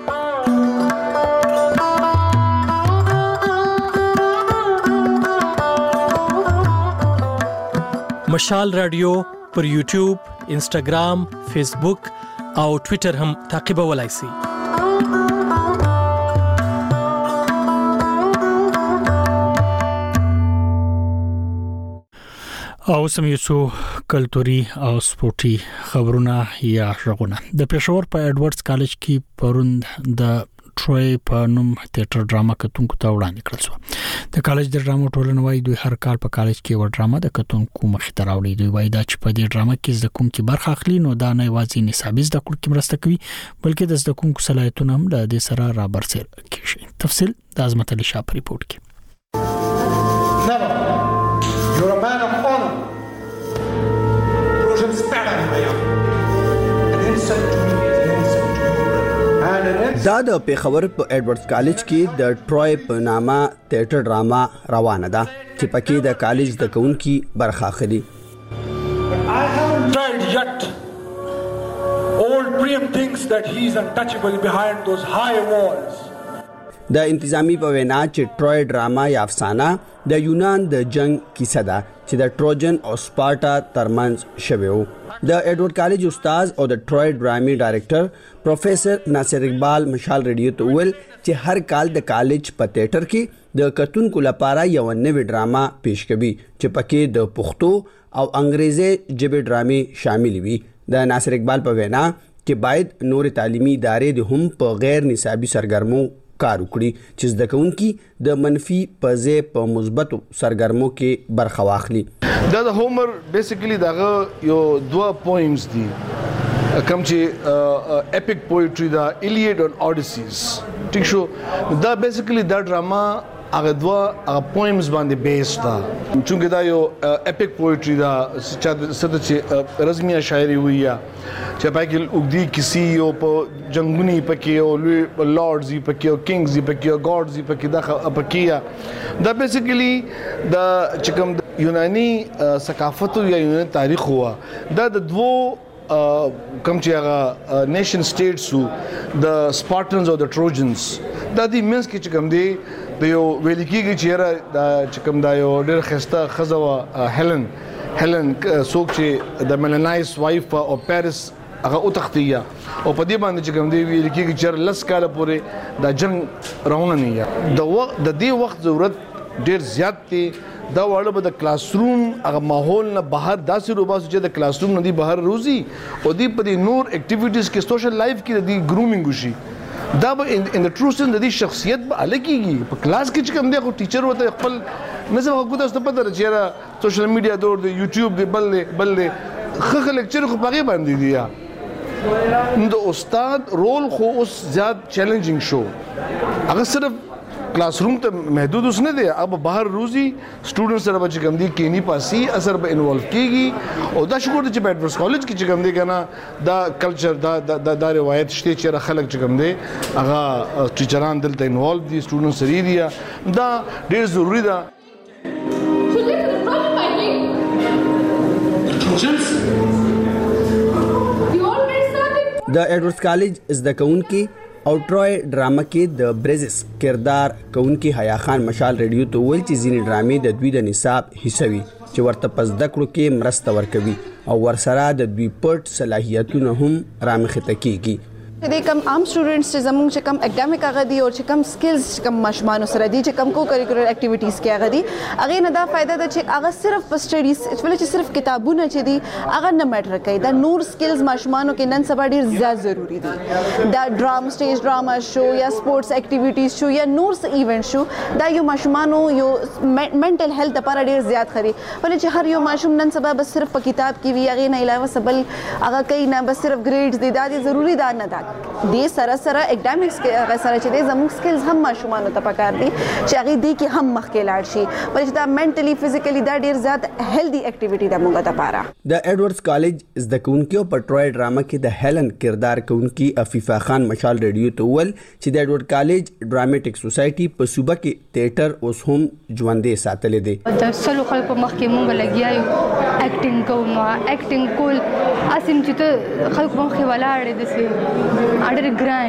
مشال رادیو پر یوټیوب، انسټاګرام، فیسبوک او ټوئیټر هم تعقیبولای شئ. او سم یو څو کلتوري او سپورتي خبرونه یا ژغونه. د پېښور په ایډورډز کالج کې پروند د ټروي په نوم تیاتر ډراما کتونکو ته وړاندې کړل شو. د کالج د ډرامو ټولنه وايي دوی هر کال په کالج کې و ډراما د کتونکو مخ ته راوړي. دوی وايي دا چې په دې ډراما کې زده کوونکي برخه اخلي نو دا نه یوازې نصابي زده کړو کې مرسته کوي بلکې د زده کوونکو صلاحیتونه هم د دې سره رابرسېر کیږي. تفصیل د عظمت علي شاه په ریپورت کې. You're a man of honor. Russian sparrow, an insult to me is an insult to you. دا د پیښور په ایډورډز کالج کې د ټروي په نامه تیاتر ډراما روانه ده چې پکې د کالج د کونکي برخه اخلي. I haven't tried yet. Old Prem thinks that he is untouchable behind those high walls. د انتظامی په وینا چې ټروي ډراما یا افسانه د یونان د جنگ کیسه ده چې د ټروجن او سپارټا ترمنځ شوی و. د ایډورډ کالج استاد او د ټروي ډرامي ډایرکټر پروفیسور ناصر اقبال مشال ریډیو ته ویل چې هر کال د کالج په تیاتر کې د کتونکو لپاره یو نوې ډراما پیش کوي چې پکې د پښتو او انګریزي ژبې ډرامي شامل وي. د ناصر اقبال په وینا چې باید نور تعلیمي ادارې د هم په غیر نصابي سرګرمو کار وکړي چې زده کوونکي د منفي په ځای په مثبتو سرګرمو کې برخه واخلي. دا د هومر بیسیکلی دغه یو دوه پویمز دي کوم چې اپیک پوئټری دا ایلیډ او اودیسیز. ټیک شو دا بیسیکلی دا ډراما هغه دوه پویمز باندې بیس ده چونکه دا یو اپیک پوئټری دا چې رزمیا شاعري وي یا چې پای کې وګدي کسی او په جنگونی پکې او لوی لارډز پکې او کینګز پکې او ګاډز پکې دا پکې دا بیسیکلی دا چې کوم یونانی ثقافت یا یونانی تاریخ هوا دا د دوه کوم چې هغه نیشن سټیټس د سپارټنز او د ټروجنز دا د مینس کې چې کوم دی د یو ویل کېږي چې چې کوم دا یو ډېر ښایسته ښځه وه هیلن څوک چې د میلانایس وایف او پیرس هغه وتښتي او په دې باندې چې کوم دی ویل کېږي چې 10 کاله پورې دا جنگ روانه نه یا د دې وخت ضرورت ډېر زیات دی. دا واړه به د کلاس روم هغه ماحول نه بهر داسې روباسو چې د کلاس روم نه دی بهر روزي او دی په دې نور اکټیویټیز کې سوشل لایف کې د ګرومینګ وشي. دا به ان د ټرو سن د دې شخصیت به الګيږي په کلاس کې چې کوم دی خو ټیچر وته خپل مزه وګورئ تاسو په دره چې سوشل میډیا دور دی یوټیوب دی بل خخ لیکچر خو پغه باندې دی. نو د استاد رول خو اوس زیات چیلنجینګ شو. هغه صرف کلاس روم ته محدود اوس نه دی، هغه بهر روزي سټوډنټ سره به چې کوم دي کینی پاسي اثر به انوالو کیږي. او دا شکر چې په ایډورس کالج کې چې کوم دی کنه دا کلچر دا روایت شته چې خلک چې کوم دی هغه ټیچران دلته انوالو دي، سټوډنټ سره دي، دا ډیر ضروری ده. د ایډورس کالج زده کوونکي او ټروي ډرامه کې د بریزس کردار کوونکي حیا خان مشال ریډیو ته ویل چې ځینې ډرامې د دوی د نصاب حصہ وي چې ورته پس د کړو کې مرسته ورکوي او ورسره د دوی پټ صلاحیتونه هم رامخته کیږي. د کم عام سټوډنټس چې زموږ چې کم اکیډمیک هغه دي او چې کم سکلز چې کم ماشومان سره دي چې کم کو کریکولر اکټیویټیز کې هغه دي هغه نه دا فائدہ ده چې هغه صرف په سټډیز چې صرف کتابونه چې دي هغه نه میټر کوي. دا نور سکلز ماشومانو کې نن سبا ډیر زیات ضروری دي. دا ډرام سټیج ډراما شو یا سپورتس اکټیویټیز شو یا نور ایونت شو دا یو ماشومانو یو منټل هیلث لپاره ډیر زیات خري. ولې چې هر یو ماشوم نن سبا بس صرف په کتاب کې وی هغه نه علاوه سبل هغه کوي نه بس صرف گریډز دي. دا ضروری ده نه ده دې سره اکیډمیکس کې هغه سره چې زموږ سکلز هم ماشومانو ته پکار دي چې هغه دې کې هم مخکې لاړ شي. ولې چې دا منټلی فزیکلی دا ډیر زیات هیلدي اکټیویټي ده موږ لپاره. د ایډورس کالج زده کوونکي په ټروي ډرامه کې د هیلن کردار کوونکی عفیفه خان مشال ریډیو ته ول چې د ایډورس کالج ډراماټیک سوسایټي په صوبه کې تیاتر اوس هم ژوندې ساتلې دي. د سلو خلکو مخکې موږ لګیایو اکټینګ کوو اکټینګ کول اسیم چې ته خلکو مخکې ولاړې دسي اډر ګران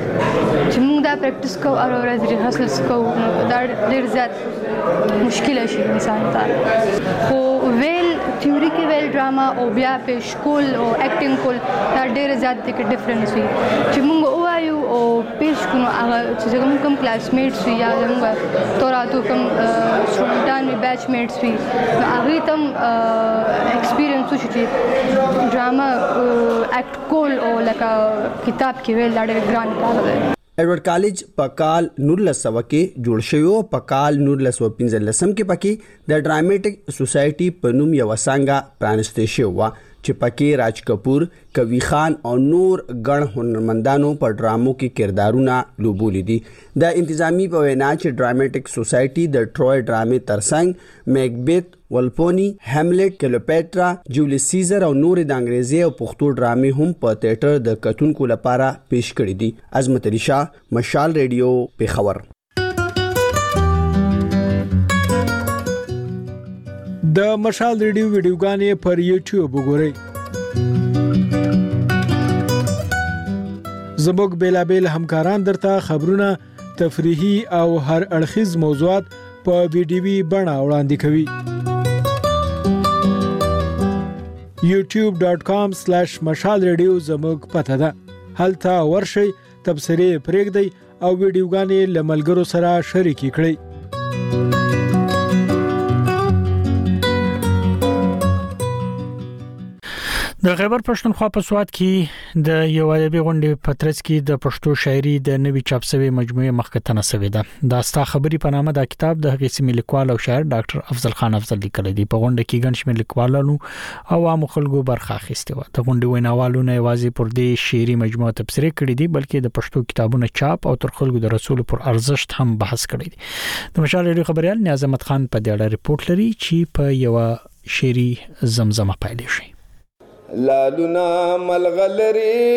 چې موږ دا پریکټیس کوو او ورځ ریهرسلز کوو دا ډېر زیات مشکل شي انسان ته. خو ویل تھیوري کې ویل ډراما او بیا پیش کول او اکټینګ کول دا ډېر زیات د ډیفرنس وي چې موږ وایو او پیش کوو هغه چې زموږ کوم کلاس میټس وي یا زموږ توراتو کوم سټوډنټان وي بیچ میټس وي هغه تم ایکسپیرینس وشي چې ډراما اکټ کول او لکه کتاب کې ویل دا ډېر ګران کار دی. ایډورس کالج په کال 1900 کې جوړ شوی او په کال 1915 کې پکې د ډراماټیک سوسایټي په نوم یو څنګه پرانستې شو چې پکې راج کپور، کوي خان او نور ګڼ هنرمندانو په ډرامو کې کردارونه لوبولې دي. د انتظامی په وینا چې ډراماټیک سوسایټي د ټروي ډرامې ترڅنګ میکبیت، ولپونی، هیملیټ، کلیوپیټرا، جولیس سیزر او نور د انګریزي او پښتو ډرامې هم په تیاتر د کتونکو لپاره پیش کړې دي. عظمت علي شاه، مشال ریډیو، پیښور. د مشال ریډیو ویډیوګانې پر یوټیوب وګورئ. زموږ بیلابل همکاران درته خبرونه، تفریحي او هر اړخیز موضوعات په ویډیوي بڼه وړاندې کوي. youtube.com/مشال ریډیو زموږ پته ده. هلته ورشئ، تبصرې پرېږدئ او ویډیوګانې له ملګرو سره شریکې کړئ. د خیبر پښتونخوا په سواد کې د یو ادبي غونډې په ترڅ کې د پښتو شاعري د نوي چاپ شوی مجموعه مخکتنه شوې ده. دا ستا خبري په نامه دا کتاب د هغې سیمې لیکوال او شاعر ډاکټر افضل خان افضل لیکل دي. په غونډه کې ګڼ شمېر لیکوالانو او عام خلکو برخه اخیسته و. د غونډې ویناوالو نه یوازې پر دې شعري مجموعه تبصره کړې دي بلکې د پښتو کتابونو چاپ او تر خلکو د رسول پر ارزښت هم بحث کړی دی. د مشال ریډیو خبريال نیاز احمد خان په دې اړه ریپورت لري چې په یو شعري زمزمه پایلې شي. لالونا ملغلری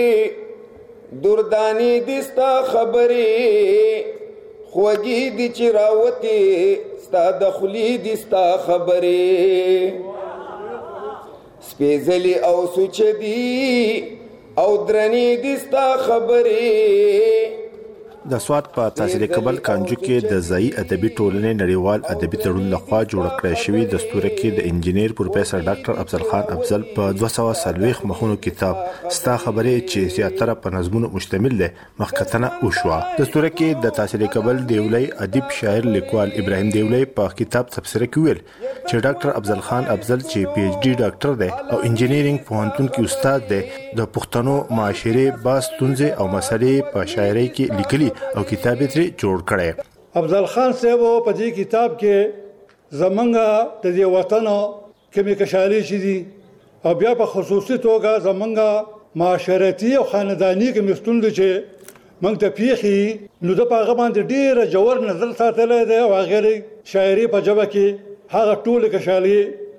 دردانی دستا خبری خوږی دی چراوتی ستا دخلی دستا خبری سپیزلی او سوچ دی او درنی دستا خبری د سواد په تحصیل کبل کانجو کې د ځای ادبي ټولنې نړیوال ادبي تړون لخوا جوړ کړی شوی د ستوره کې د انجینیر پروفیسور ډاکټر افضل خان افضل په 240 مخونو کتاب ستا خبرې چې زیاتره په نظمونو مشتمل ده مخکتنه وشوه. د ستوره کې د تحصیل کبل دیولای ادیب شاعر لیکوال ابراهیم دیولای په کتاب تفسیر کې ویل چې ډاکټر افضل خان افضل چې پی ایچ ډي ډاکټر دی او انجینیرینګ پوهنتون کې استاد دی د پښتنو معاشره باستونځ او مسلې په شاعرۍ کې لیکلي او کتاب یې جوړ کړی. افضل خان صاحب په دې کتاب کې زمونږ د دې وطن کومې کشالي چې دي او بیا په خصوصي توګه زمونږ معاشرتي او خاندانی کې مستوند چې موږ ته پیخي نو د پاغه باندې ډیر جوړ نظر ساتلی دی او هغه شاعري په جبه کې هغه ټول کشالي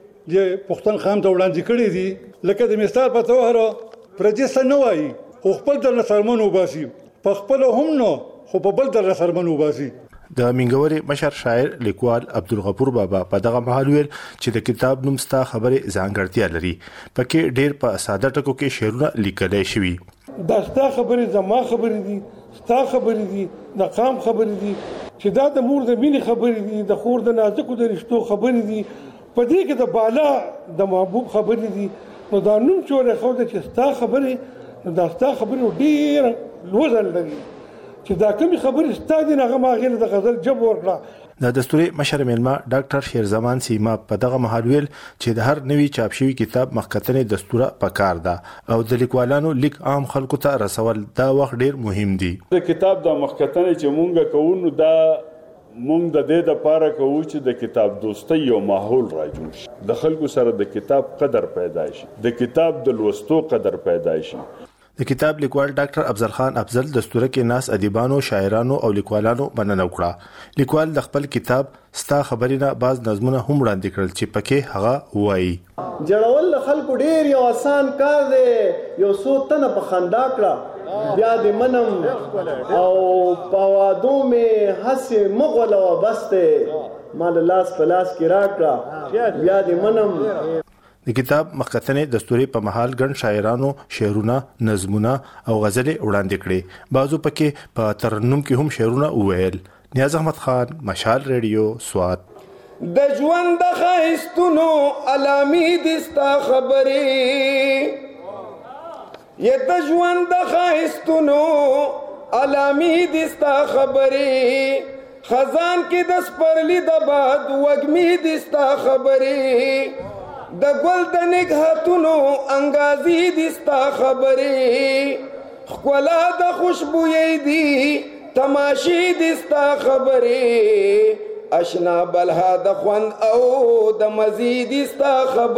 د پښتون خام ته وړاندې کړي دي لکه د مثال په توګه پردیس نه وایي خو خپل د سرمنو باسي په خپل هم نو خو په بل د سرمنو باسي. د منګوري مشر شاعر لیکوال عبدالغفور بابا په دغه مهال ویل چې د کتاب نوم ستا خبرې ځانګړتیا لري پکې ډېر په ساده ټکو کې شعرونه لیکل شوي. دا ستا خبرې زما خبرې دي ستا خبرې دي د قام خبرې دي چې دا د مور د مینې خبرې دي د خور د نازکو د رشتو خبرې دي په دې کې د بالا د محبوب خبرې دي نو دا نوم چې خو د چې ستا خبرې نو دا ستا خبرې ډېر لوزل لري چې دا کومي خبرې ستادي نه غما غیر د غزل جب ورکړه. د دستوري مشر ملما ډاکټر شیرزمان سیما په دغه مهال ویل چې د هر نوي چاپ شوی کتاب مخکتنې دستوره پکار ده او د لیکوالانو لیک عام خلکو ته رسول دا وخت ډیر مهم دي. د کتاب د مخکتنې چې مونږ کوو دا مونږ د دې لپاره کوو چې د کتاب دوستۍ یو ماحول راجوړ شي د خلکو سره د کتاب قدر پیدا شي د کتاب د لوستو قدر پیدا شي. د کتاب لیکوال ډاکټر افضل خان افضل د ستوره کې ناس ادیبانو شاعرانو او لیکوالانو مننه وکړه. لیکوال د خپل کتاب ستا خبرې نه باز نظمونه هم وړاندې کړل چې پکې هغه وایي جوړول خلکو ډیر یو آسان کار دی یو څو تنه په خندا کړه بیا د منم او پوادو می حسه مغول او بسته مال لاس پلاس کې راکړه بیا د منم. د کتاب مخکتنې دستوري په محل ګڼ شاعرانو شعرونه نظمونه او غزلې وړاندې کړې. بعضو پکې په ترنم کې هم شعرونه وویل. نیاز احمد خان مشال ریډیو سوات. د ژوند د خایستونو علامې دستا خبرې د ژوند د خایستونو علامې دستا خبرې خزان کې د سپرلی د باد وږمې دستا خبرې د ګل د نګهتونو انګازې دستا خبرې ښکلا د خوشبویۍ دي تماشې دستا خبرې اشنا بلها د خوند او د مزې دستا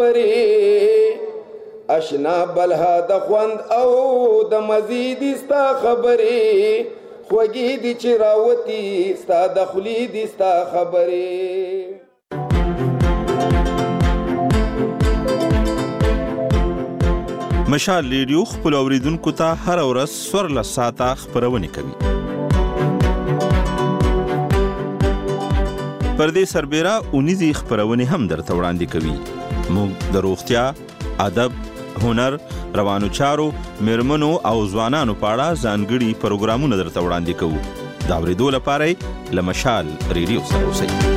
خبرې اشنا بلها د خوند او د مزې دستا خبرې خوږې دي چې راوتي ستا د خولې دستا خبرې. مشال ریډیو خپل اوریدونکو ته هر ورځ سورله ساعته خبرونه کوي. پردې سربېره اونیزي خبرونه هم درته وړاندې کوي. موږ د روغتیا، ادب، هنر، روانو چارو، میرمنو او ځوانانو په اړه ځانګړي پروګرامونه درته وړاندې کوو. دا اوریدو لپاره له مشال ریډیو سره اوسئ.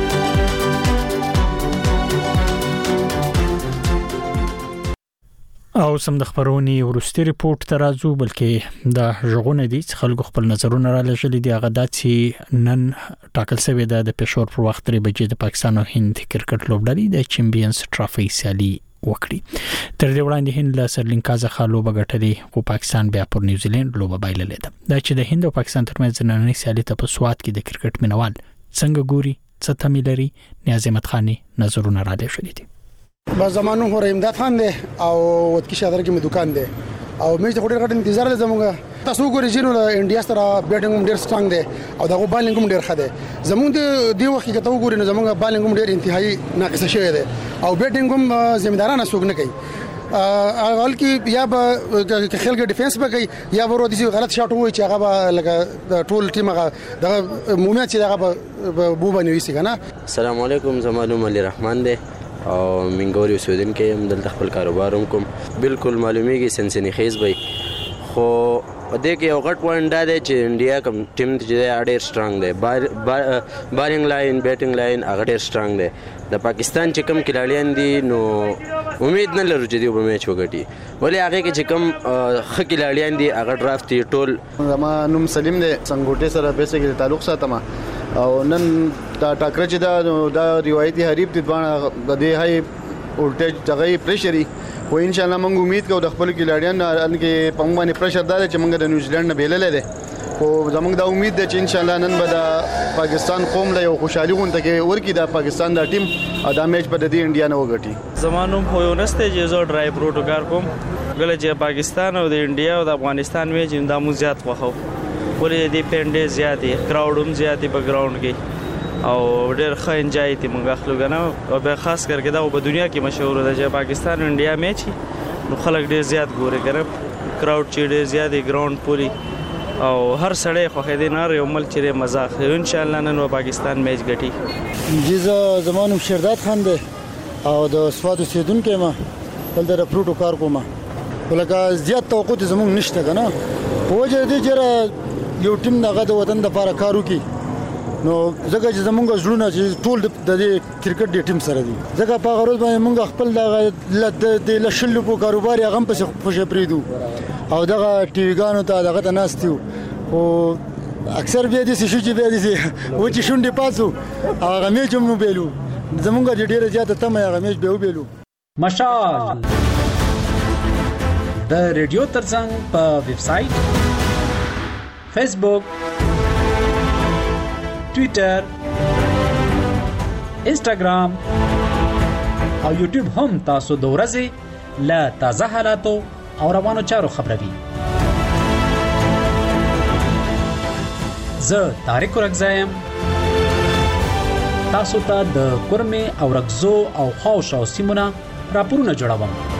او سم د خبرونې ورستي ریپورت ته راځو بلکې د ژغونه دي چې خلکو خپل نظرونه را لږلي دي هغه د چې نن ټاکل شوی د پېښور پر وخت لري بجې د پاکستان او هند کرکټ لوبډلې د چمپیونز ټرافي سیالي وکړي. تر دې وړاندې هند له سرلینکا څخه لوبه ګټلې خو پاکستان بیا پر نیوزیلند لوبه بایللې ده. دا چې د هند او پاکستان ترمنځ نننۍ سیالي ته په سوات کې د کرکټ مینوال څنګه ګوري څه تمې لري نیاز احمد خان نظرونه را لږلي دي. با زمانو هو امداد خان دی او ودکی شادر کې مې دکان دی او مې ته ډېر غټ انتظار زموږ تاسو ګورئ چې نو انډیا سره بیټینګ هم ډېر سټرانګ دی او دغه بالینګ هم ډېر ښه دی. زموږ د دې وخت کې ته وګورئ نو زموږ بالینګ هم ډېر انتهایی ناقص شوی دی او بیټینګ هم ذمہدارانه څوک نه کوي. اول کې یا به خلک ډیفنس به کوي یا به ورو دي غلط شاټ وای چې هغه به لکه ټول ټیم هغه د مومنت چې هغه بو باندې وسی کنه. السلام علیکم زمانو علي رحمان دی او منګوري اوسیدونکو هم دلته خپل کاروبار کوم. بالکل معلومیږي سنسنی خیز وي خو دې کې یو غټ پوینټ دا دی چې انډیا کوم ټیم چې دی ډېر سترانګ دی، بارینګ لاین بیټینګ لاین هغه ډېر سترانګ دی. د پاکستان چې کوم کلاړیان دي نو امید نه لرو چې دوی به میچ وګټي، ولې هغې کې چې کوم ښه کلاړیان دي هغه ډرافت یې ټول. زما نوم سلیم دی، سنګوټې سره بیسیکلي تعلق ساتم او نن دا ټاکره چې دا روایتي حریف دي دواړه د دې هاي ولټیج دغه پریشري و ان شاء الله موږ امید کوو د خپل کلاړیان ان کې په موږ باندې پریشر دار چې موږ د نیوزیلند نه بیللې ده او زموږ دا امید ده چې ان شاء الله نن به د پاکستان قوم له یو خوشحالي غونډه کې ورکی د پاکستان د ټیم دا میچ په د انډیا نه وګټي. زمانوم خو یو نسته چې زه ډرایو پروتوکار کوم غل چې پاکستان او د انډیا او د افغانستان میچ دا مو زیات خوخو ولې دې پنده زیاتې کراوډ هم زیاتې په ګراوند کې او ډېر ښه انجوای دي موږ اخلو کنه او به خاص کر کې دا په دنیا کې مشهور ده چې پاکستان انډیا میچ نو خلک ډېر زیات ګوري کنه کراوډ چې ډېر زیات ګراوند پوری او هر سړی خو خې دې نار یو مل چې مزه اخلي ان شاء الله نن پاکستان میچ ګټي. جزا زمانم شرداد خان دی او د سواد اوسیدونکو ما بل د پروتو کار کوم ولکه زیات توقع زموږ نشته کنه وجه دې چې یو ټیم دغه د وطن لپاره کارو کوي نو ځکه چې زمونږ ژوند چې ټول د کرکټ د ټیم سره دي ځکه په غروز باندې مونږ خپل د لشل په کاروبار هغه په خوشی پریدو او دغه ټي وی ګانو ته دغه ته ناستیو او اکثر بیا دې شو چې بیا دې و چې شونډې پاسو هغه میچ هم بیلو زمونږ ډیره زیاته تمه هغه میچ به وبیلو. مشال د ریډیو ترڅنګ په ویب سټ فیسبوک ټویټر انسټاګرام او یوټیوب هم تاسو د ورځې له تازه حالاتو او روانو چارو خبروي. زه طارق ورکزایم تاسو ته د کورمه او رغزو او خاوشاو سیمونه راپورونه جوړوم.